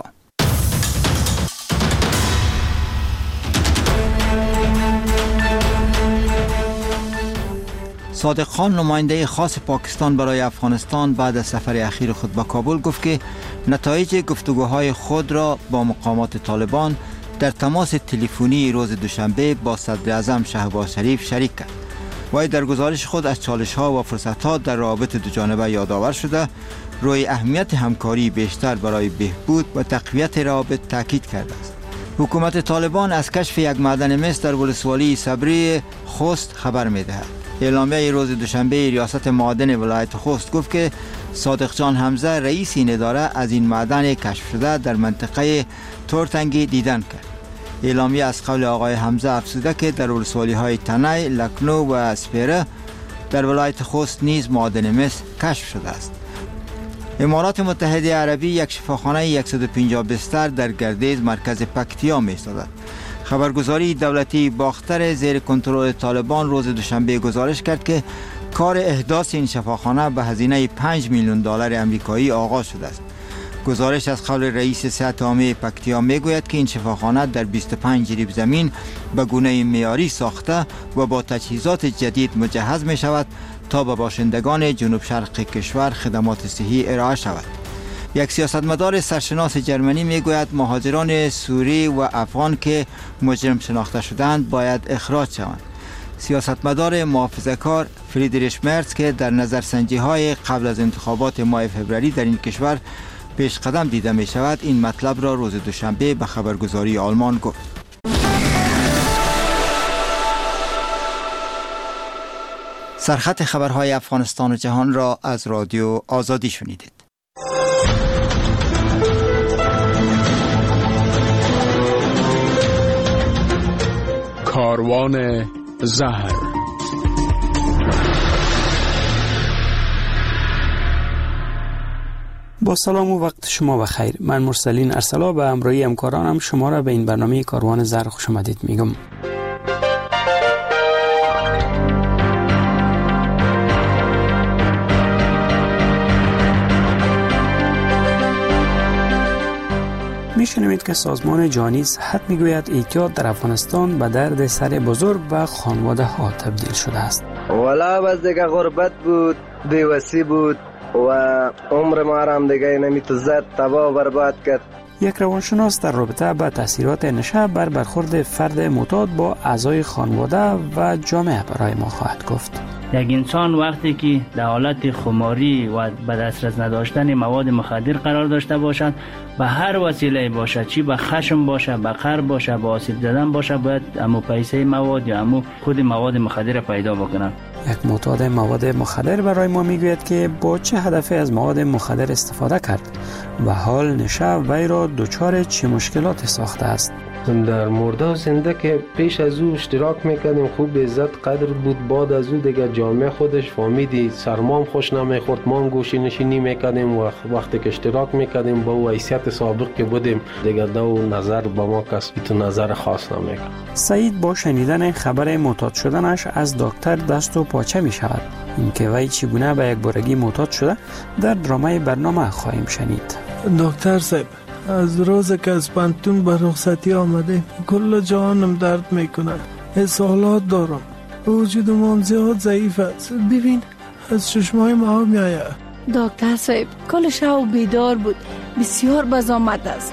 صادق خان، نماینده خاص پاکستان برای افغانستان، بعد از سفر اخیر خود به کابل گفت که نتایج گفتگوهای خود را با مقامات طالبان در تماس تلفنی روز دوشنبه با صدر اعظم شهباز شریف شریک کرد. وی در گزارش خود از چالش‌ها و فرصت‌ها در روابط دوجانبه یادآور شده، روی اهمیت همکاری بیشتر برای بهبود و تقویت روابط تاکید کرده است. حکومت طالبان از کشف یک معدن مس در ولسوالی صبری خوست خبر می‌دهد. اعلامیه روز دوشنبه ریاست معادن ولایت خوست گفت که صادق جان حمزه، رئیس این اداره، از این معدن کشف شده در منطقه تورتنگی دیدن کرد. اعلامیه از قول آقای حمزه افزوده که در ولسوالی‌های تنی، لکنو و سپیره در ولایت خوست نیز معادن مس کشف شده است. امارات متحده عربی یک شفاخانه 150 بستر در گردیز مرکز پکتیا می‌سازد. خبرگزاری دولتی باختر زیر کنترل طالبان روز دوشنبه گزارش کرد که کار احداث این شفاخانه به هزینه 5 میلیون دلار آمریکایی آغاز شده است. گزارش از قول رئیس صحت عامه پکتیا میگوید که این شفاخانه در 25 جریب زمین به گونه معیاری ساخته و با تجهیزات جدید مجهز می شود تا به باشندگان جنوب شرق کشور خدمات صحی ارائه شود. یک سیاستمدار سرشناس جرمنی میگوید مهاجران سوری و افغان که مجرم شناخته شدند باید اخراج شوند. سیاستمدار محافظه‌کار فریدریش مرز که در نظرسنجی‌های قبل از انتخابات ماه فوریه در این کشور پیش قدم دیده می شود، این مطلب را روز دوشنبه به خبرگزاری آلمان گفت. سرخط خبرهای افغانستان و جهان را از رادیو آزادی شنیدید. کاروان زهر. با سلام و وقت شما بخیر. من مرسلین ارسلا به همراهی همکارانم شما را به این برنامه کاروان زهر خوش آمدید میگم. میشنوید که سازمان جهانی صحت میگوید اعتیاد در افغانستان به درد سر بزرگ و خانواده ها تبدیل شده است. والا بس دیگه غربت بود، بیوسی بود و عمر ما هم دیگه نمیتو زد، تباه و برباد کرد. یک روانشناس در رابطه با تاثیرات نشه بر برخورد فرد معتاد با اعضای خانواده و جامعه برای ما خواهد گفت. یک انسان وقتی که در حالت خماری و به دسترس نداشتن مواد مخدر قرار داشته باشد، به هر وسیله باشه، چی به خشم باشه، به قهر باشه، به آسیب زدن باشه، باید امو پیسه مواد یا امو خود مواد مخدر پیدا بکنن. یک معتاد مواد مخدر برای ما میگوید که با چه هدفی از مواد مخدر استفاده کرد و حال نشه وی را دچار چه مشکلاتی ساخته است. در مرده و زنده که پیش از او اشتراک میکردیم، خوب عزت قدر بود. بعد از او دیگه جامعه خودش فهمیدی سرمام خوش نمیخورد، ما هم گوشی نشینی میکردیم و وقتی که اشتراک میکردیم با او حیثیت سابق که بودیم دیگه دو نظر با ما کسی تو نظر خاص نمیکرد. سعید با شنیدن خبر معتاد شدنش از دکتر دست و پاچه می شود. اینکه وی چگونه به یک بارگی معتاد شده در درامه برنامه خواهیم شنید. دکتر صاحب، از روز که از پانتون به رخصتی آمده کل جانم درد میکنه. اسهالات دارم، وجودم هم زیاد ضعیف است. ببین از چشمای ما میآید. دکتر صاحب کل شب بیدار بود، بسیار بزامت است.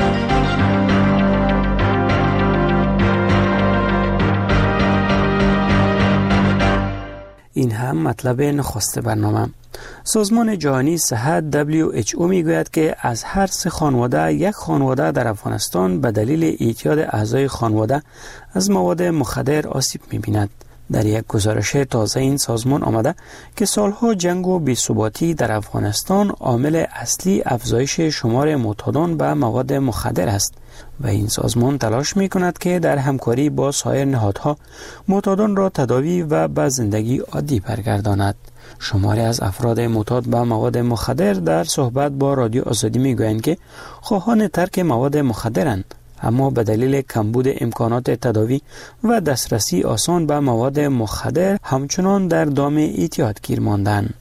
این هم مطلب نخست برنامه. سازمان جهانی صحت WHO میگوید که از هر 3 خانواده یک خانواده در افغانستان به دلیل اعتیاد اعضای خانواده از مواد مخدر آسیب می‌بیند. در یک گزارش تازه این سازمان آمده که سالها جنگ و بی‌ثباتی در افغانستان عامل اصلی افزایش شمار معتادان به مواد مخدر است و این سازمان تلاش می کند که در همکاری با سایر نهادها معتادان را تداوی و به زندگی عادی برگرداند. شماری از افراد معتاد به مواد مخدر در صحبت با رادیو آزادی می گویند که خواهان ترک مواد مخدرند، اما به دلیل کمبود امکانات تداوی و دسترسی آسان به مواد مخدر همچنان در دام اعتیاد گیر ماندند.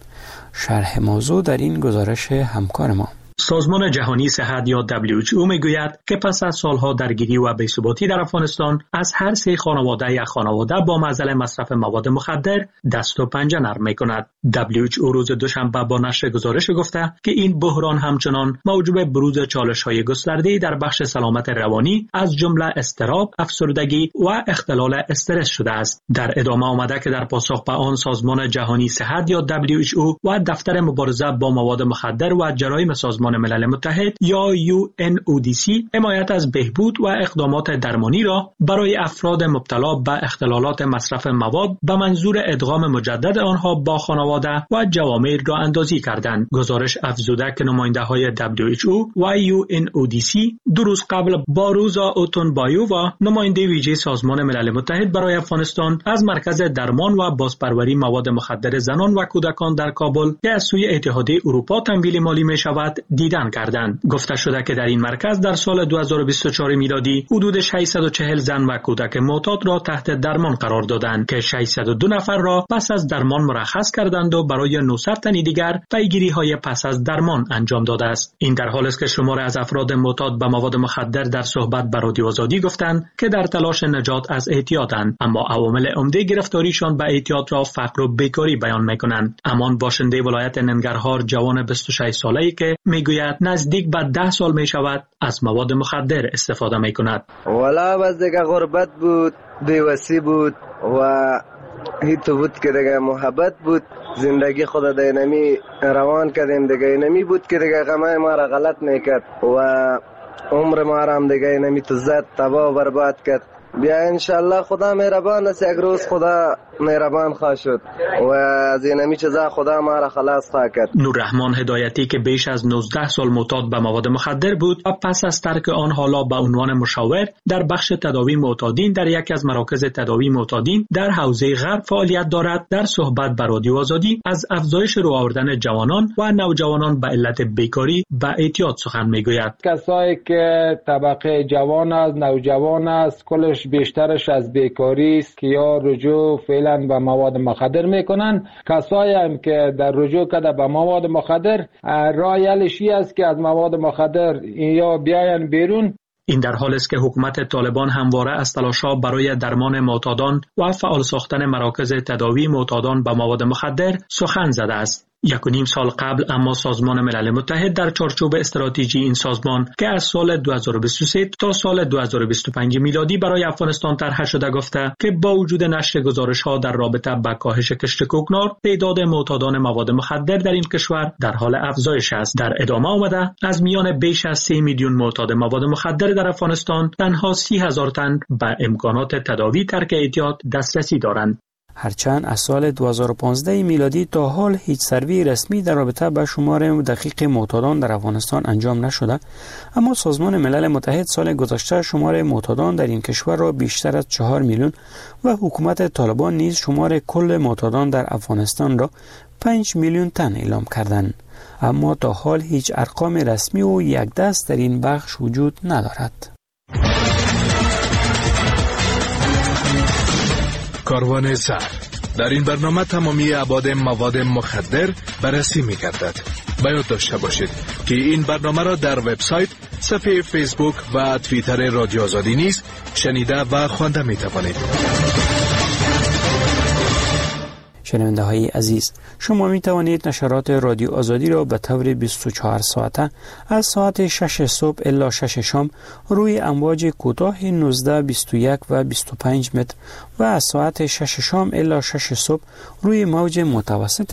شرح موضوع در این گزارش همکار ما. سازمان جهانی صحت یا WHO میگوید که پس از سالها درگیری و بی‌ثباتی در افغانستان از هر 3 خانواده یک خانواده با معضل مصرف مواد مخدر دست و پنجه نرم می‌کند. WHO روز دوشنبه با نشر گزارش گفته که این بحران همچنان موجب بروز چالش‌های گسترده‌ای در بخش سلامت روانی از جمله اضطراب، افسردگی و اختلال استرس شده است. در ادامه آمده که در پاسخ به آن سازمان جهانی صحت یا WHO و دفتر مبارزه با مواد مخدر و جرایم سازمان ملل متحد یا UNODC حمایت از بهبود و اقدامات درمانی را برای افراد مبتلا به اختلالات مصرف مواد به منظور ادغام مجدد آنها با خانواده و جوامع را اندازی کردند. گزارش افزوده که نماینده‌های WHO و UNODC 2 روز قبل با روزا اوتونبایو و نماینده ویژه سازمان ملل متحد برای افغانستان از مرکز درمان و بازپروری مواد مخدر زنان و کودکان در کابل که از سوی اتحادیه اروپا تمویل مالی می شود دیدن کردند. گفته شده که در این مرکز در سال 2024 میلادی حدود 640 زن و کودک معتاد را تحت درمان قرار دادند که 602 نفر را پس از درمان مرخص کردند و برای 900 تن دیگر پیگیری‌های پس از درمان انجام داده است. این در حالی است که شماری از افراد معتاد به مواد مخدر در صحبت با رادیو آزادی گفتند که در تلاش نجات از اعتیادند، اما عوامل عمده گرفتاریشان به اعتیاد را فقر و بیکاری بیان می‌کنند. امان باشنده ولایت ننگرهار جوان 26 ساله‌ای که میگوید نزدیک به 10 سال می شود از مواد مخدر استفاده می کند. والا بس دیگه غربت بود، بیوسی بود و هیچ بود که دیگه محبت بود. زندگی خود دینمی روان کردیم دیگه، اینمی بود که دیگه غمای ما را غلط میکرد و عمر ما را هم دیگه اینمی تو زد تباه و برباد کرد. بیا انشالله خدا مهربان است، یک روز خدا مهربان خواهد شد و از اینمی چیزا خدا ما را خلاص خواهد کرد. نوررحمان هدایتی که بیش از 19 سال معتاد به مواد مخدر بود و پس از ترک آن حالا به عنوان مشاور در بخش تداوی معتادین در یکی از مراکز تداوی معتادین در حوزه غرب فعالیت دارد، در صحبت با رادیو آزادی از افزایش رو آوردن جوانان و نوجوانان به علت بیکاری و اعتیاد سخن میگوید. کسایی که طبقه جوان است، نوجوان است، کلش بیشترش از بیکاری است که یا رجوع فعلا به مواد مخدر میکنن. کسایی هم که در رجوع کرده به مواد مخدر راه حلشی است که از مواد مخدر یا بیاین بیرون. این در حالی است که حکومت طالبان همواره از تلاش‌ها برای درمان معتادان و فعال ساختن مراکز تداوی معتادان به مواد مخدر سخن زده است. 1.5 سال قبل اما سازمان ملل متحد در چارچوب استراتژی این سازمان که از سال 2023 تا سال 2025 میلادی برای افغانستان طرح شده گفته که با وجود نشر گزارش‌ها در رابطه با کاهش کشت کوکنار، تعداد معتادان مواد مخدر در این کشور در حال افزایش است. در ادامه آمده از میان بیش از 3 میلیون معتاد مواد مخدر در افغانستان تنها 30,000 تن به امکانات تداوی ترک اعتیاد دسترسی دارند. هرچند از سال 2015 میلادی تا حال هیچ سروی رسمی در رابطه با شمار دقیق معتادان در افغانستان انجام نشده، اما سازمان ملل متحد سال گذشته شمار معتادان در این کشور را بیشتر از 4 میلیون و حکومت طالبان نیز شمار کل معتادان در افغانستان را 5 میلیون تن اعلام کردند. اما تا حال هیچ ارقام رسمی و یک دست در این بخش وجود ندارد. کاروان زهر. در این برنامه تمامی ابعاد مواد مخدر بررسی می‌گردد. باید داشته باشید که این برنامه را در وبسایت، صفحه فیسبوک و توییتر رادیو آزادی نیز شنیده و خوانده می‌توانید. شنونده های عزیز، شما می توانید نشرات رادیو آزادی را به طور 24 ساعته از ساعت 6 صبح الی 6 شام روی امواج کوتاه 19، 21 و 25 متر و از ساعت 6 شام الی 6 صبح روی موج متوسط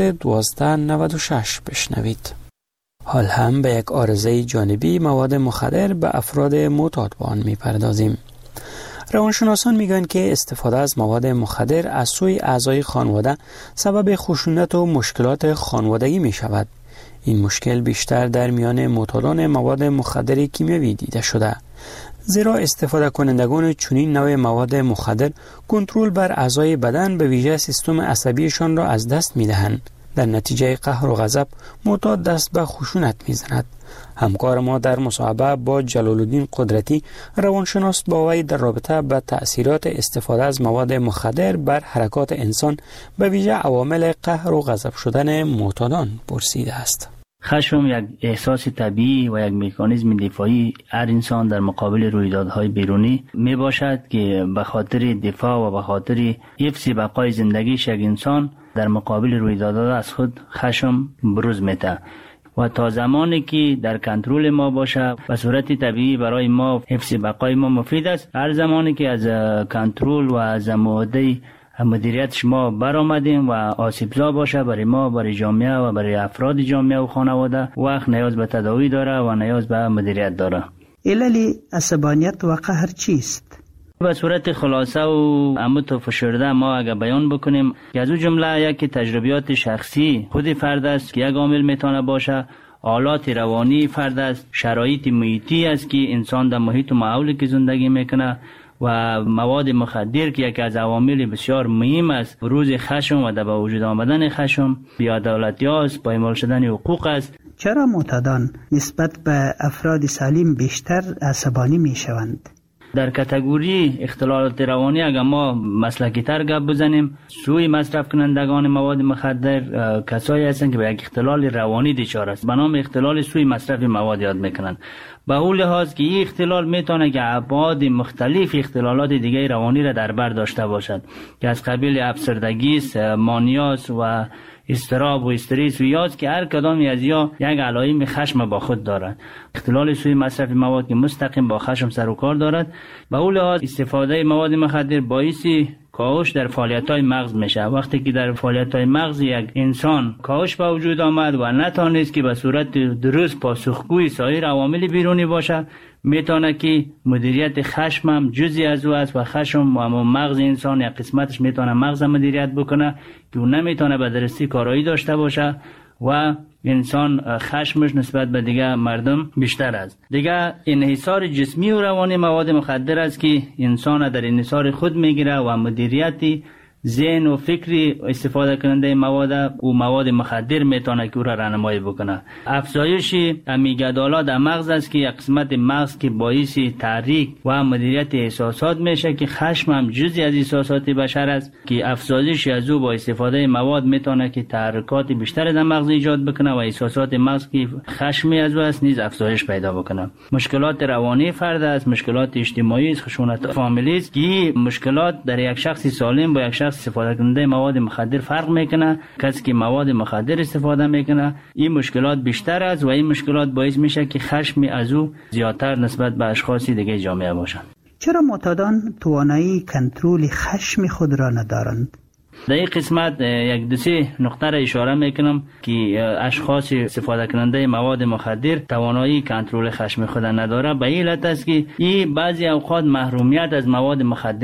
1296 بشنوید. حال هم به یک عارضه جانبی مواد مخدر به افراد معتاد به آن می پردازیم. روانشناسان میگن که استفاده از مواد مخدر از سوی اعضای خانواده سبب خشونت و مشکلات خانوادگی می شود. این مشکل بیشتر در میان معتادان مواد مخدر کیمیایی دیده شده، زیرا استفاده کنندگان چنین نوع مواد مخدر کنترل بر اعضای بدن به ویژه سیستم عصبیشان را از دست می دهند. در نتیجه قهر و غضب معتاد دست به خشونت می زند. همکار ما در مصاحبه با جلال الدین قدرتی، روانشناس، با وی در رابطه با تأثیرات استفاده از مواد مخدر بر حرکات انسان به ویژه عوامل قهر و غضب شدن معتادان پرسیده است. خشم یک احساس طبیعی و یک مکانیزم دفاعی هر انسان در مقابل رویدادهای بیرونی می باشد که به خاطر دفاع و به خاطر حفظ بقای زندگیش یک انسان در مقابل رویدادها از خود خشم بروز میده و تا زمانی که در کنترل ما باشه به صورت طبیعی برای ما حفظ بقای ما مفید است. هر زمانی که از کنترل و از معده مدیریتش ما برآمدیم و آسیبزا باشه برای ما، برای جامعه و برای افراد جامعه و خانواده، وقت نیاز به تداوی داره و نیاز به مدیریت داره. علل عصبانیت و قهر چیست؟ به صورت خلاصه و عمود و فشرده ما اگر بیان بکنیم که از اون جمله یکی تجربیات شخصی خود فرد است که یک عامل میتونه باشه، حالات روانی فرد است، شرایط محیطی است که انسان در محیط و ماحولی که زندگی میکنه و مواد مخدر که یکی از عوامل بسیار مهم است روز خشم و در به وجود آمدن خشم، بی‌عدالتی است، پایمال شدن حقوق است. چرا معتادان نسبت به افراد سالم بیشتر عصبانی میشوند؟ در کاتگوری اختلالات روانی اگر ما مسلکی تر گپ بزنیم، سوی مصرف کنندگان مواد مخدر کسایی هستند که به یک اختلال روانی دچار است، به نام اختلال سوی مصرف مواد یاد میکنند. به اون لحاظ که این اختلال میتونه که ابعاد مختلف اختلالات دیگه روانی را در بر داشته باشد که از قبیل افسردگی، مانیاس و اضطراب و استرس و یاد که هر کدام از یا یک علائم خشم با خود دارد. اختلال سوی مصرف مواد که مستقیم با خشم سر و کار دارد، به اون لحاظ استفاده مواد مخدر باعث کاهش در فعالیت‌های مغز میشه. وقتی که در فعالیت‌های مغز یک انسان کاهش به وجود آمد و نتونست که به صورت درست پاسخگوی سایر عوامل بیرونی باشه، میتونه که مدیریت خشم هم جزئی از او است و خشم و مغز انسان یک قسمتش میتونه مغز مدیریت بکنه که اون نمیتونه به درستی کارایی داشته باشه و انسان خشمش نسبت به دیگه مردم بیشتر است. دیگه انحصار جسمی و روانی مواد مخدر است که انسان در انحصار خود میگیره و مدیریتی ذهن و فکری استفاده کننده مواد مخدر میتونه که او را راهنمایی بکنه. افزایش امیگدالا در مغز است که یک قسمت مغز که باعث تحریک و مدیریت احساسات میشه که خشم هم جزئی از احساسات بشر است که افزایش از او با استفاده مواد میتونه که تحرکات بیشتر در مغز ایجاد بکنه و احساسات مغز که خشمی از او است نیز افزایش پیدا بکنه. مشکلات روانی فرد است، مشکلات اجتماعی است، خشونت فامیلی است که مشکلات در یک شخص سالم با یک شخص استفاده کننده مواد مخدر فرق میکنه. کسی که مواد مخدر استفاده میکنه این مشکلات بیشتر است و این مشکلات باعث میشه که خشم از او زیادتر نسبت به اشخاص دیگه جامعه باشند. چرا معتادان توانایی کنترل خشم خود را ندارند؟ در این قسمت یک دو سه نقطه را اشاره میکنم که اشخاص استفاده کننده مواد مخدر توانایی کنترل خشم خود نداره. به این علت است که این بعضی اوقات محرومیت از مواد مخدر است.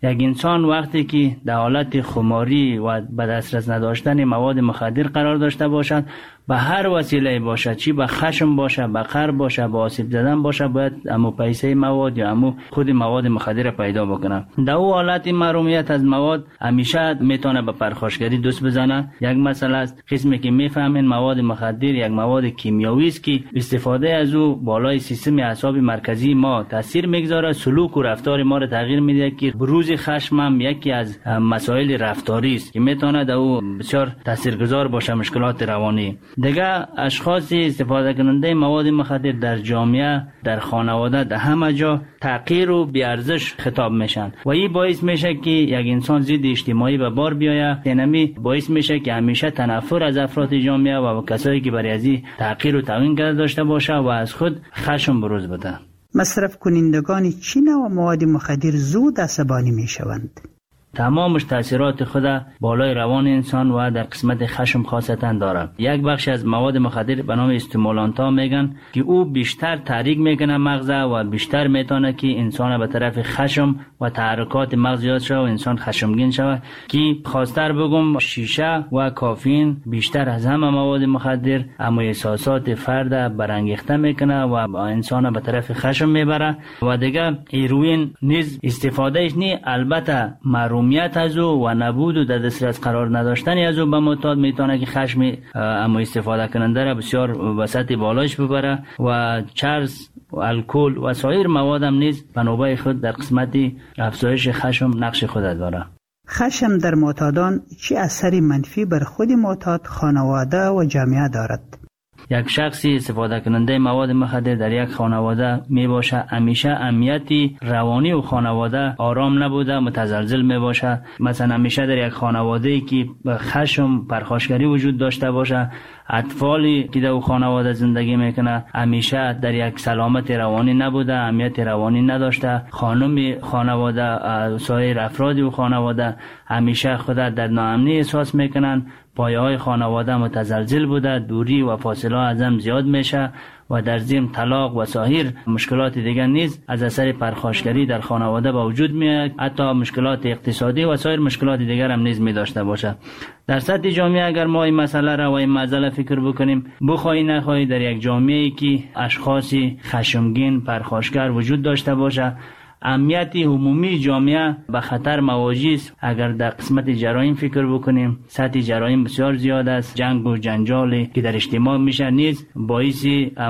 یک انسان وقتی که در حالت خماری و به دسترس نداشتن مواد مخدر قرار داشته باشد، به هر وسیله باشه، چی به خشم باشه، به قهر باشه، به آسیب زدن باشه، باید امو پیسه مواد یا امو خود مواد مخدر پیدا بکنه. در او حالت محرومیت از مواد همیشه میتونه به پرخاشگری دست بزنه. یک مسئله است، قسمی که میفهمین مواد مخدر یک مواد کیمیایی است که استفاده از او بالای سیستم اعصاب مرکزی ما تاثیر میگذاره، سلوک و رفتار ما را تغییر میده که بروز خشم هم یکی از مسائل رفتاری است که میتونه در او بسیار تاثیرگذار باشه مشکلات روانی. دیگه اشخاص استفاده کننده مواد مخدر در جامعه، در خانواده، در همه جا تحقیر و بی‌ارزش خطاب میشن و این باعث میشه که یک انسان ضد اجتماعی به بار بیاید. اینمی باعث میشه که همیشه تنفر از افراد جامعه و کسایی که برای ازی تحقیر و توهین کرده داشته باشه و از خود خشم بروز بده. مصرف کنندگان چی نوع مواد مخدر زود عصبانی میشوند؟ تمامش تاثیرات خود بالای روان انسان و در قسمت خشم خاصتا داره. یک بخش از مواد مخدر به نام استیمولانت ها میگن که او بیشتر تحریک میکنه مغز و بیشتر میتونه که انسان به طرف خشم و تحرکات مغز یاد شه و انسان خشمگین شه. که خاصتر بگم شیشه و کافین بیشتر از همه مواد مخدر اما احساسات فرد برانگیخته میکنه و انسان به طرف خشم میبره. و دیگه هیروئین نیز استفادهش نی، البته محرومیت از او و نبود و در دسترس قرار نداشتن از او به معتاد میتونه که خشم اما استفاده کننده را بسیار وسط بالاش ببره. و چرس و الکل و سایر مواد هم نیز به نوبه خود در قسمت افزایش خشم نقش خود داره. خشم در معتادان چه اثری منفی بر خود معتاد، خانواده و جامعه دارد؟ یک شخصی استفاده کننده مواد مخدر در یک خانواده می باشه، همیشه امنیتی روانی و خانواده آرام نبوده، متزلزل می باشه. مثلا همیشه در یک خانواده که خشم پرخاشگری وجود داشته باشه، اطفالی که در خانواده زندگی میکنه همیشه در یک سلامت روانی نبوده، امنیت روانی نداشته. خانم خانواده، سایر افراد و خانواده همیشه خود در ناامنی احساس میکنن. پایه های خانواده متزلزل بوده، دوری و فاصله از هم زیاد میشه و در ضمن طلاق و سایر مشکلات دیگر نیز از اثر پرخاشگری در خانواده به وجود میاد. حتی مشکلات اقتصادی و سایر مشکلات دیگر هم نیز می داشته باشه. در سطح جامعه اگر ما این مسئله را و این مسئله فکر بکنیم، بخوای نخوای در یک جامعه که اشخاصی خشمگین پرخاشگر وجود داشته باشه، امنیت عمومی جامعه به خطر مواجه است. اگر در قسمت جرایم فکر بکنیم، سطح جرایم بسیار زیاد است. جنگ و جنجالی که در اجتماع میشه نیز باعث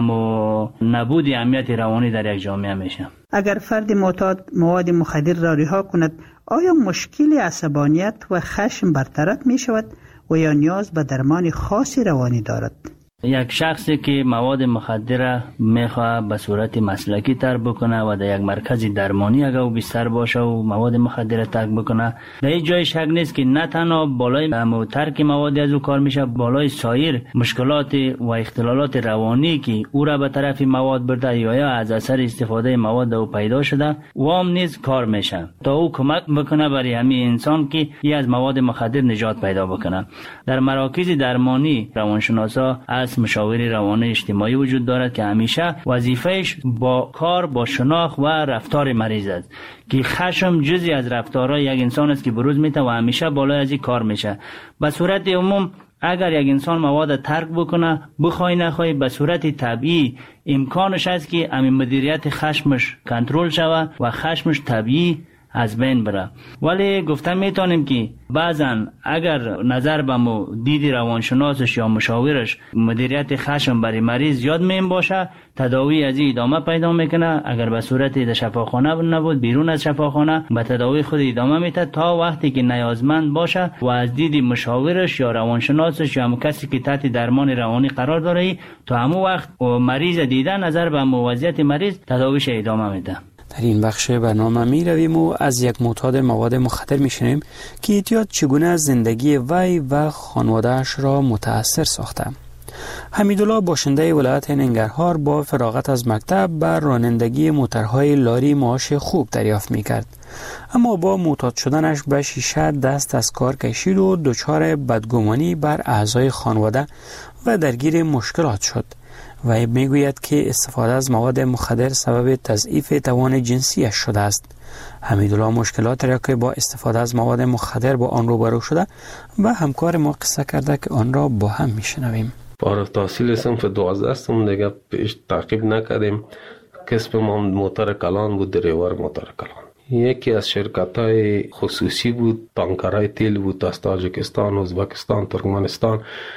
نبود امنیت روانی در یک جامعه میشه. اگر فرد معتاد مواد مخدر را رها کند، آیا مشکل عصبانیت و خشم برطرف می شود و یا نیاز به درمان خاصی روانی دارد؟ یک شخصی که مواد مخدر میخواه به صورت مسلکی تر بکنه و در یک مرکز درمانی اگر او بیشتر باشه و مواد مخدر ترک بکنه، در این جای شک نیست که نه تنها بالای ترک مواد از او کار میشه، بالای سایر مشکلات و اختلالات روانی که او را به طرف مواد برده یا از اثر استفاده مواد او پیدا شده وام نیز کار میشه تا او کمک بکنه برای همین انسان که ای از مواد مخدر نجات پیدا بکنه. در مراکز درمانی روانشناسا از مشاور روان اجتماعی وجود دارد که همیشه وظیفهش با کار با شناخت و رفتار مریض است که خشم جزئی از رفتارهای یک انسان است که بروز میته و همیشه بالای از این کار میشه. به صورت عموم اگر یک انسان مواد ترک بکنه، بخوای نخوای به صورت طبیعی امکانش است که همین مدیریت خشمش کنترل شود و خشمش طبیعی از بین بره. ولی گفتم میتونیم که بعضن اگر نظر به دید روانشناسش یا مشاورش مدیریت خشم برای مریض یاد مهم باشه، تداوی از این ادامه پیدا میکنه. اگر به صورت در شفاخانه نبود، بیرون از شفاخانه به تداوی خود ادامه میده تا وقتی که نیازمند باشه و از دید مشاورش یا روانشناسش یا کسی که تحت درمان روانی قرار داره تا همون وقت مریض دیده نظر به وضعیت مریض تداویش ادامه میده. در این بخش برنامه می رویم و از یک معتاد مواد مخدر می شنیم که اعتیاد چگونه از زندگی وی و خانواده‌اش را متأثر ساخته. حمیدالله باشنده ولایت ننگرهار با فراغت از مکتب بر رانندگی موترهای لاری معاش خوب دریافت می کرد، اما با معتاد شدنش به شیشه دست از کار کشید و دچار بدگمانی بر اعضای خانواده و درگیر مشکلات شد و میگوید که استفاده از مواد مخدر سبب تضعیف توان جنسیش شده است. حمیدالله مشکلات را که با استفاده از مواد مخدر با آن روبرو شده و همکار ما قصه کرده که آن را با هم میشنویم. فارغ التحصیل صنف 12 هستم، دیگه پیش تعقیب نکردیم. کسب ما موتور کلان بود، دریور موتور کلان. یکی از شرکت‌های خصوصی بود، تانکرهای تیل بود از تاجیکستان، ازبکستان، ترکمنستان،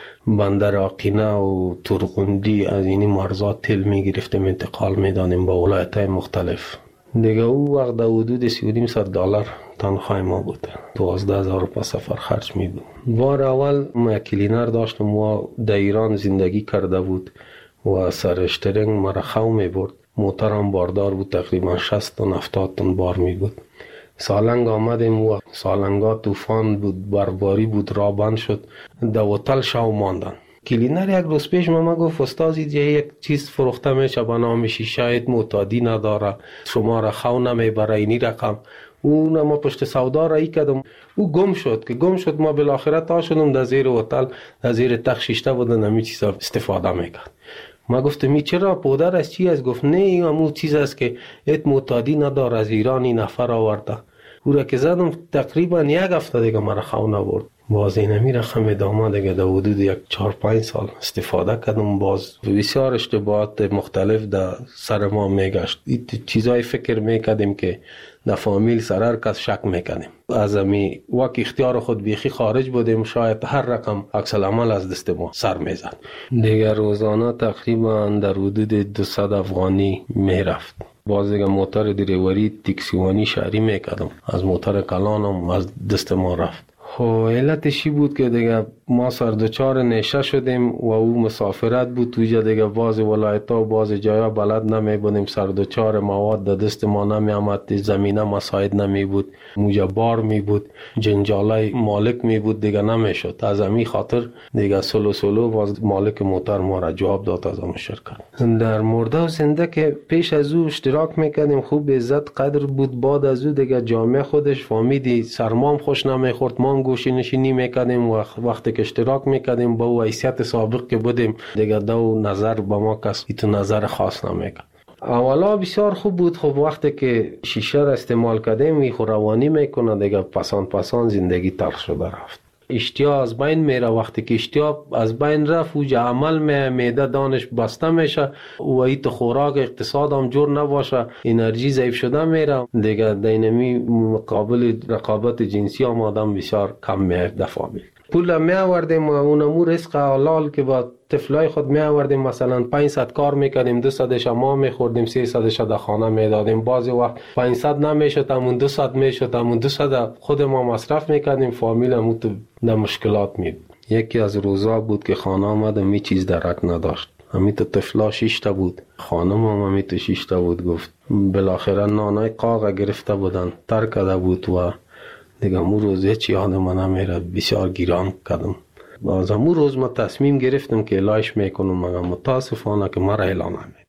بندر آقینه و ترغندی از این مرزات تیل می‌گرفتیم، انتقال می‌دادیم با ولایت‌های مختلف. دیگه او وقت در حدود $3,500 تنخواه ما بود. 12,000 په سفر خرج می بود. بار اول ما کلینر داشتم و در ایران زندگی کرده بود و سر اشترینگ مرا خو می برد. موترم باردار بود، تقریبا 60 تن 70 تن بار می بود. سالنگ آمدیم و سالنگا طوفان بود، برباری بود، راه بند شد. در هتل شو ماندن. کلینر یک روز پیش ما گفت استاد یک چیز فروخته میشه به نام شیشه معتادی نداره، شما را خو نمیبره اینی رقم. اون ما پشت سودا را ای کردم، او گم شد ما بالاخره تا شدم در زیر هتل، در زیر تخت شیشته بودن همی چیزا استفاده میکرد. ما گفتم می چرا پودر از چی است؟ گفت نه این همون چیز است که ایت معتادی نداره، از ایران این نفر آورده. او را که زدم تقریبا یک هفته دیگه مرا خو نبرد. باز اینمی رقم ادامه دیگه در حدود 4-5 سال استفاده کردم. باز بسیار اشتباهات مختلف در سر ما میگشت. این چیزای فکر میکردیم که در فامیل سر هر کس شک میکنیم. از امی وقت اختیار خود بیخی خارج بودیم، شاید هر رقم عکس العمل از دست ما سر میزد. دیگه روزانه تقریبا در حدود 200 افغانی میرفت. باز دیگه موتور دریوری تکسیوانی شهری میکردم، از موتور کلانم از دست ما رفت. خب علتشی بود که دیگه ما سردچار نشه شدیم و او مسافرت بود توی دیگه باز ولایت‌ها و باز جایا بلد نمی بودیم، سردچار مواد در دست ما نمی آمد، زمینه مساعد نمی بود، موجه بار می بود، جنجالای مالک می بود، دیگه نمی شد. از امی خاطر دیگه سلو باز مالک موتر ما را جواب داد از اون شرکت. در مرده و زنده که پیش از او اشتراک میکردیم، خوب عزت قدر بود. بعد از او دیگه جامعه خودش فهمیدی سرمام خوش نمیخورد، ما گوشی نشینی میکردیم و وقتی که اشتراک میکردیم با او حیثیت سابق که بودیم دیگه دو نظر با ما کس ایتو نظر خاص نمیکرد. اولا بسیار خوب بود. خب وقتی که شیشه را استعمال کردیم میخو روانی میکنه دیگه پسان زندگی تلخ شده رفت. اشتیا از بین میره. وقتی که اشتیا از بین رفت اوج عمل معده دانش بسته میشه و ایت خوراک اقتصاد هم جور نباشه، انرژی ضعیف شده میره دیگه. دینمی مقابل رقابت جنسی هم آدم بسیار کم میاد دفعه بید. پول می آوردیم و اونمو رزق حلال که با طفلای خود می آوردیم، مثلا 500 کار میکردیم، 200 ما میخوردیم، 300 در خانه میدادیم. بعضی وقت 500 نمیشد، همون 200 میشد، همون 200 خود ما مصرف میکردیم، فامیلمون تو در مشکلات می. یکی از روزا بود که خانه آمدم می چیز درک نداشت، همی تو طفلا 6 تا بود، خانم هم همی تو 6 تا بود. گفت بالاخره نانای قاق گرفته بودن ترک کرده بود و دیگه امون روز هیچ یادم نمیره، بسیار گیران کردم. باز امون روز ما تصمیم گرفتم که علاج میکنم، مگر متاسفانه که مرا اعلان نمید.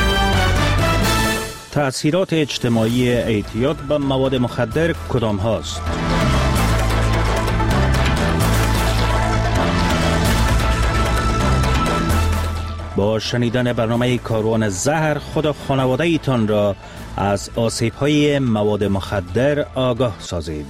تأثیرات اجتماعی اعتیاد به مواد مخدر کدام هاست؟ با شنیدن برنامه کاروان زهر خود و خانواده ایتان را از آسیب‌های مواد مخدر آگاه سازید.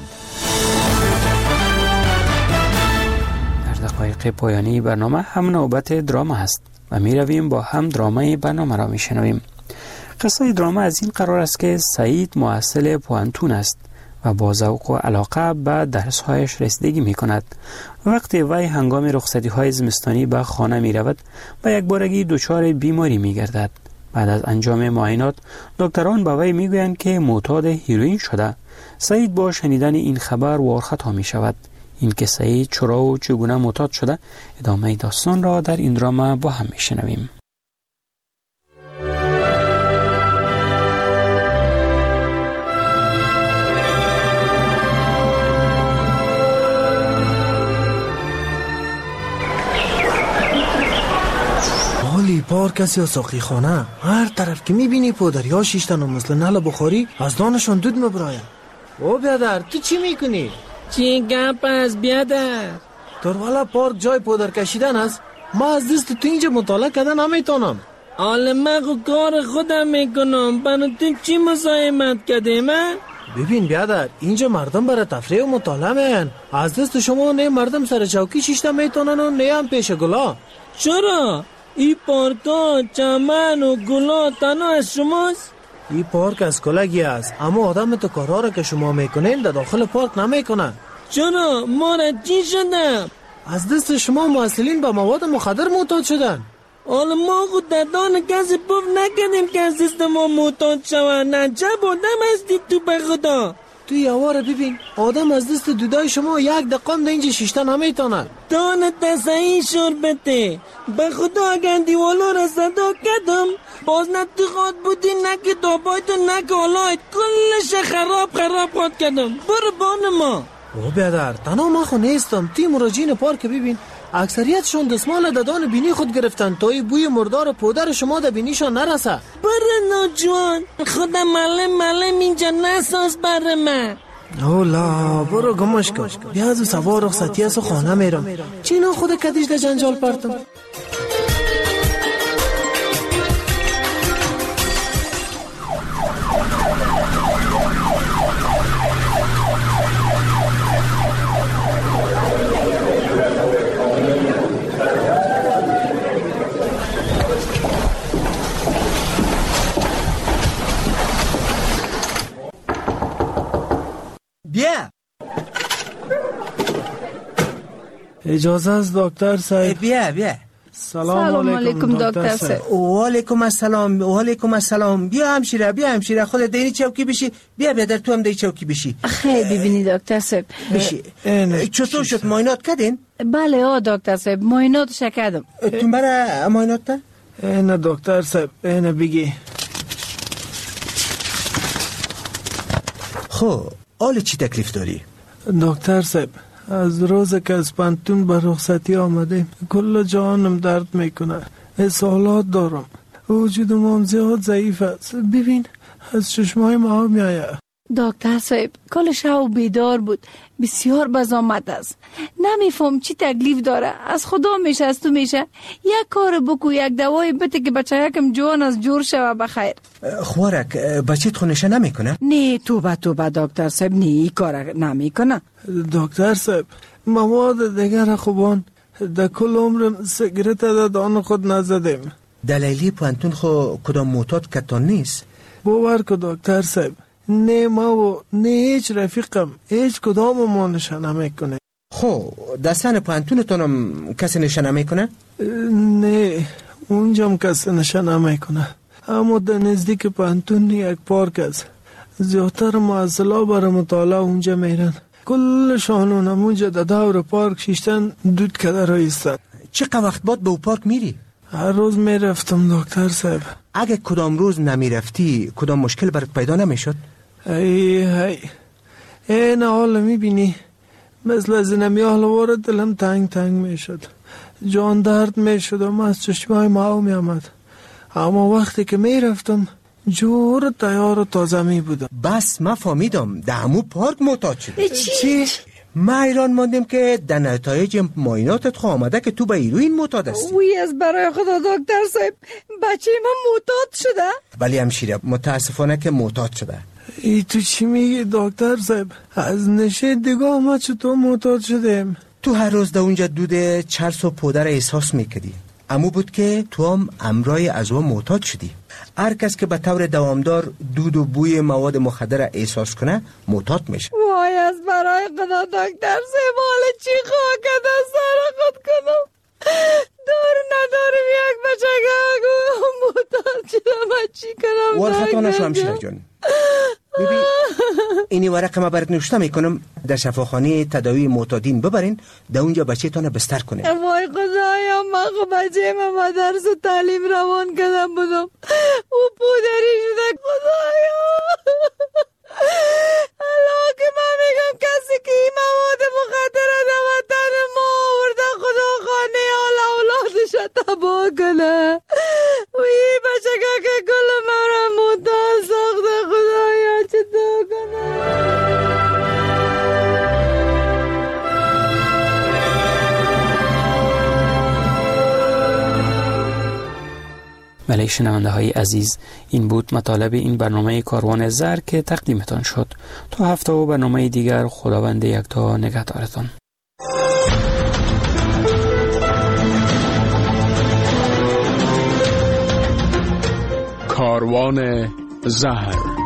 در دقایق پایانی برنامه هم نوبت دراما است و می رویم با هم درامای برنامه را می شنویم. قصه دراما از این قرار است که سعید محصل پوانتون است و با ذوق و علاقه به درس‌هایش رسیدگی می‌کند. وقتی وی هنگام رخصتی‌های زمستانی به خانه می‌رود و یک بارگی دچار بیماری می‌گردد. بعد از انجام معاینات دکتران به وی می‌گویند که معتاد هیروئین شده. سعید با شنیدن این خبر وارخطا می‌شود. این که سعید چرا و چگونه معتاد شده، ادامه داستان را در این دراما با هم می‌شنویم. پارک یا ساقی خانه، هر طرف که میبینی پودریا شیشتن و مثل نل بخاری از دانشان دود مبراین. او بیادر تو چی میکنی؟ چی گپ است بیادر؟ در والا پارک جای پودر کشیدن است. ما از دست تو اینجا مطالعه کردن نمیتونم. حال من کار خودم میکنم، برای تو چی مزاحمت کردیم؟ ببین بیادر، اینجا مردم برای تفریح و مطالعه میان. از دست شما نه مردم سر چوکی شیشته میتونن و نه هم پیش گلا. چرا؟ این پارکا، چمن و گلا تنها از شماست؟ این پارک از کلگی است، اما آدم تو کارها را که شما میکنین در داخل پارک نمیکنن. چرا؟ ما را چی شدم؟ از دست شما مسئولین به مواد مخدر معتاد شدن. حالا ما خود در دان کسی پف نکردیم که از دست ما معتاد شوند. نجب آدم هستی تو به خدا. تو یواره ببین، آدم از دست دودای شما یک دقیقه در اینجا شیشته نمیتونه. دانت تصحیح شربته به خدا. اگر دیوالا را صدا کردم باز نه تو خواد بودی، نه که دابایت و نه که حالایت کلش خراب خواد کردم. برو بان ما. او بیادر، تنها من خو نیستم. تی مراجعین پارک ببین، اکثریتشون دستمال ددان بینی خود گرفتن تا ای بوی مردار پودر شما در بینیشان نرسه. بره ناجوان، خدا ملم اینجا نساز بره من. اولا برو گمش کن. بیا از سوار رخصتی از خانه میرم. چینا خود کدیش در جنجال پرتم. بیا. اجازه است دکتر صاحب. بیا. سلام علیکم دکتر صاحب. و علیکم السلام. بیا همشیره خودت دینی چوکی بشی. بیا در تو هم دی چوکی بشی. خیلی ببینی دکتر صاحب. بشی. چطور شد، معاینات کردین؟ بله دکتر صاحب، معایناتش کردم. تو برای معاینات ده؟ نه دکتر صاحب، نه بگی. خب حال چی تکلیف داری؟ دکتر صاحب، از روز که از پانتون به رخصتی آمده کل جانم درد میکنه. اسهالات دارم. وجودم هم زیاد ضعیف است. ببین از چشمای ما میآید. دکتر صاحب کل شب بیدار بود، بسیار بزامت است. نمیفهم چی تکلیف داره. از خدا میشه از تو میشه یک کار بکو، یک دوای بده که بچه یکم جوان از جور شوه بخیر. خوارک بچه خونشه نمیکنه؟ نه توبه دکتر صاحب، نه این کار نمیکنه. دکتر صاحب مواد دیگر خوبان در کل عمرم سیگرت در دان خود نزدیم. دلیلی پانتون خو کدام معتاد کتان نیست؟ باور که دکتر صاحب، نه ما و نه هیچ رفیقم هیچ کدام ما نشانه میکنه. خب دستان پانتونتونم کسی نشانه میکنه؟ نه اونجام کسی نشانه میکنه، اما در نزدیک پانتون یک پارک است. زیادتر معزلا برای مطالعه اونجا میرن. کل شانون اونجا در دور پارک شیشتن دود کده رایستن. چقدر وقت بعد به او پارک میری؟ هر روز میرفتم دکتر صاحب. اگه کدام روز نمیرفتی کدام مشکل برات پیدا نمیشد؟ این حال میبینی مثل از نمی حالوار دلم تنگ میشد، جان درد میشد و از چشمای ما میامد. اما وقتی که میرفتم جور تیار و تازه می بودم. بس ما فهمیدم در همون پارک معتاد شدی. چی؟ ما ایران ماندیم که در نتایج معایناتت خو آمده که تو به هیروئین معتاد هستی. وی از برای خدا دکتر صاحب، بچه من معتاد شده؟ ولی همشیره متاسفانه که معتاد شده. ای تو چی میگی دکتر صاحب؟ از نشه دیگه ما چطور معتاد شدیم؟ تو هر روز در اونجا دود چرس و پودر احساس میکردی. امو بود که تو هم امرای از او معتاد شدی. هر کس که به طور دوامدار دود و بوی مواد مخدر احساس کنه معتاد میشه. وای از برای خدا دکتر صاحب، حالا چی خواه کده سر خود کنم؟ دار ندارم یک بچه معتاد شدم، چی کنم؟ ورخطا نشو همشیره جان. ببین اینی ورق ما برات نوشته میکنم، در شفاخانه تداوی معتادین ببرین، در اونجا بچه تانه بستر کنین. وای خدایا، من خب بچه من مدرس و تعلیم روان کردم بودم، او پودری شده. خدایا الله که من میگم کسی که این مواد مخدر در وطن ما آورده خدا خانه اولادش تباه کنه. و این بچه که کل من را معتاد ساخته. خدایا چطور کنه؟ بله شنونده های عزیز، این بود مطالب این برنامه کاروان زر که تقدیمتان شد. تا هفته و برنامه دیگر، خداوند یکتا نگهدارتان. کاروان زهر.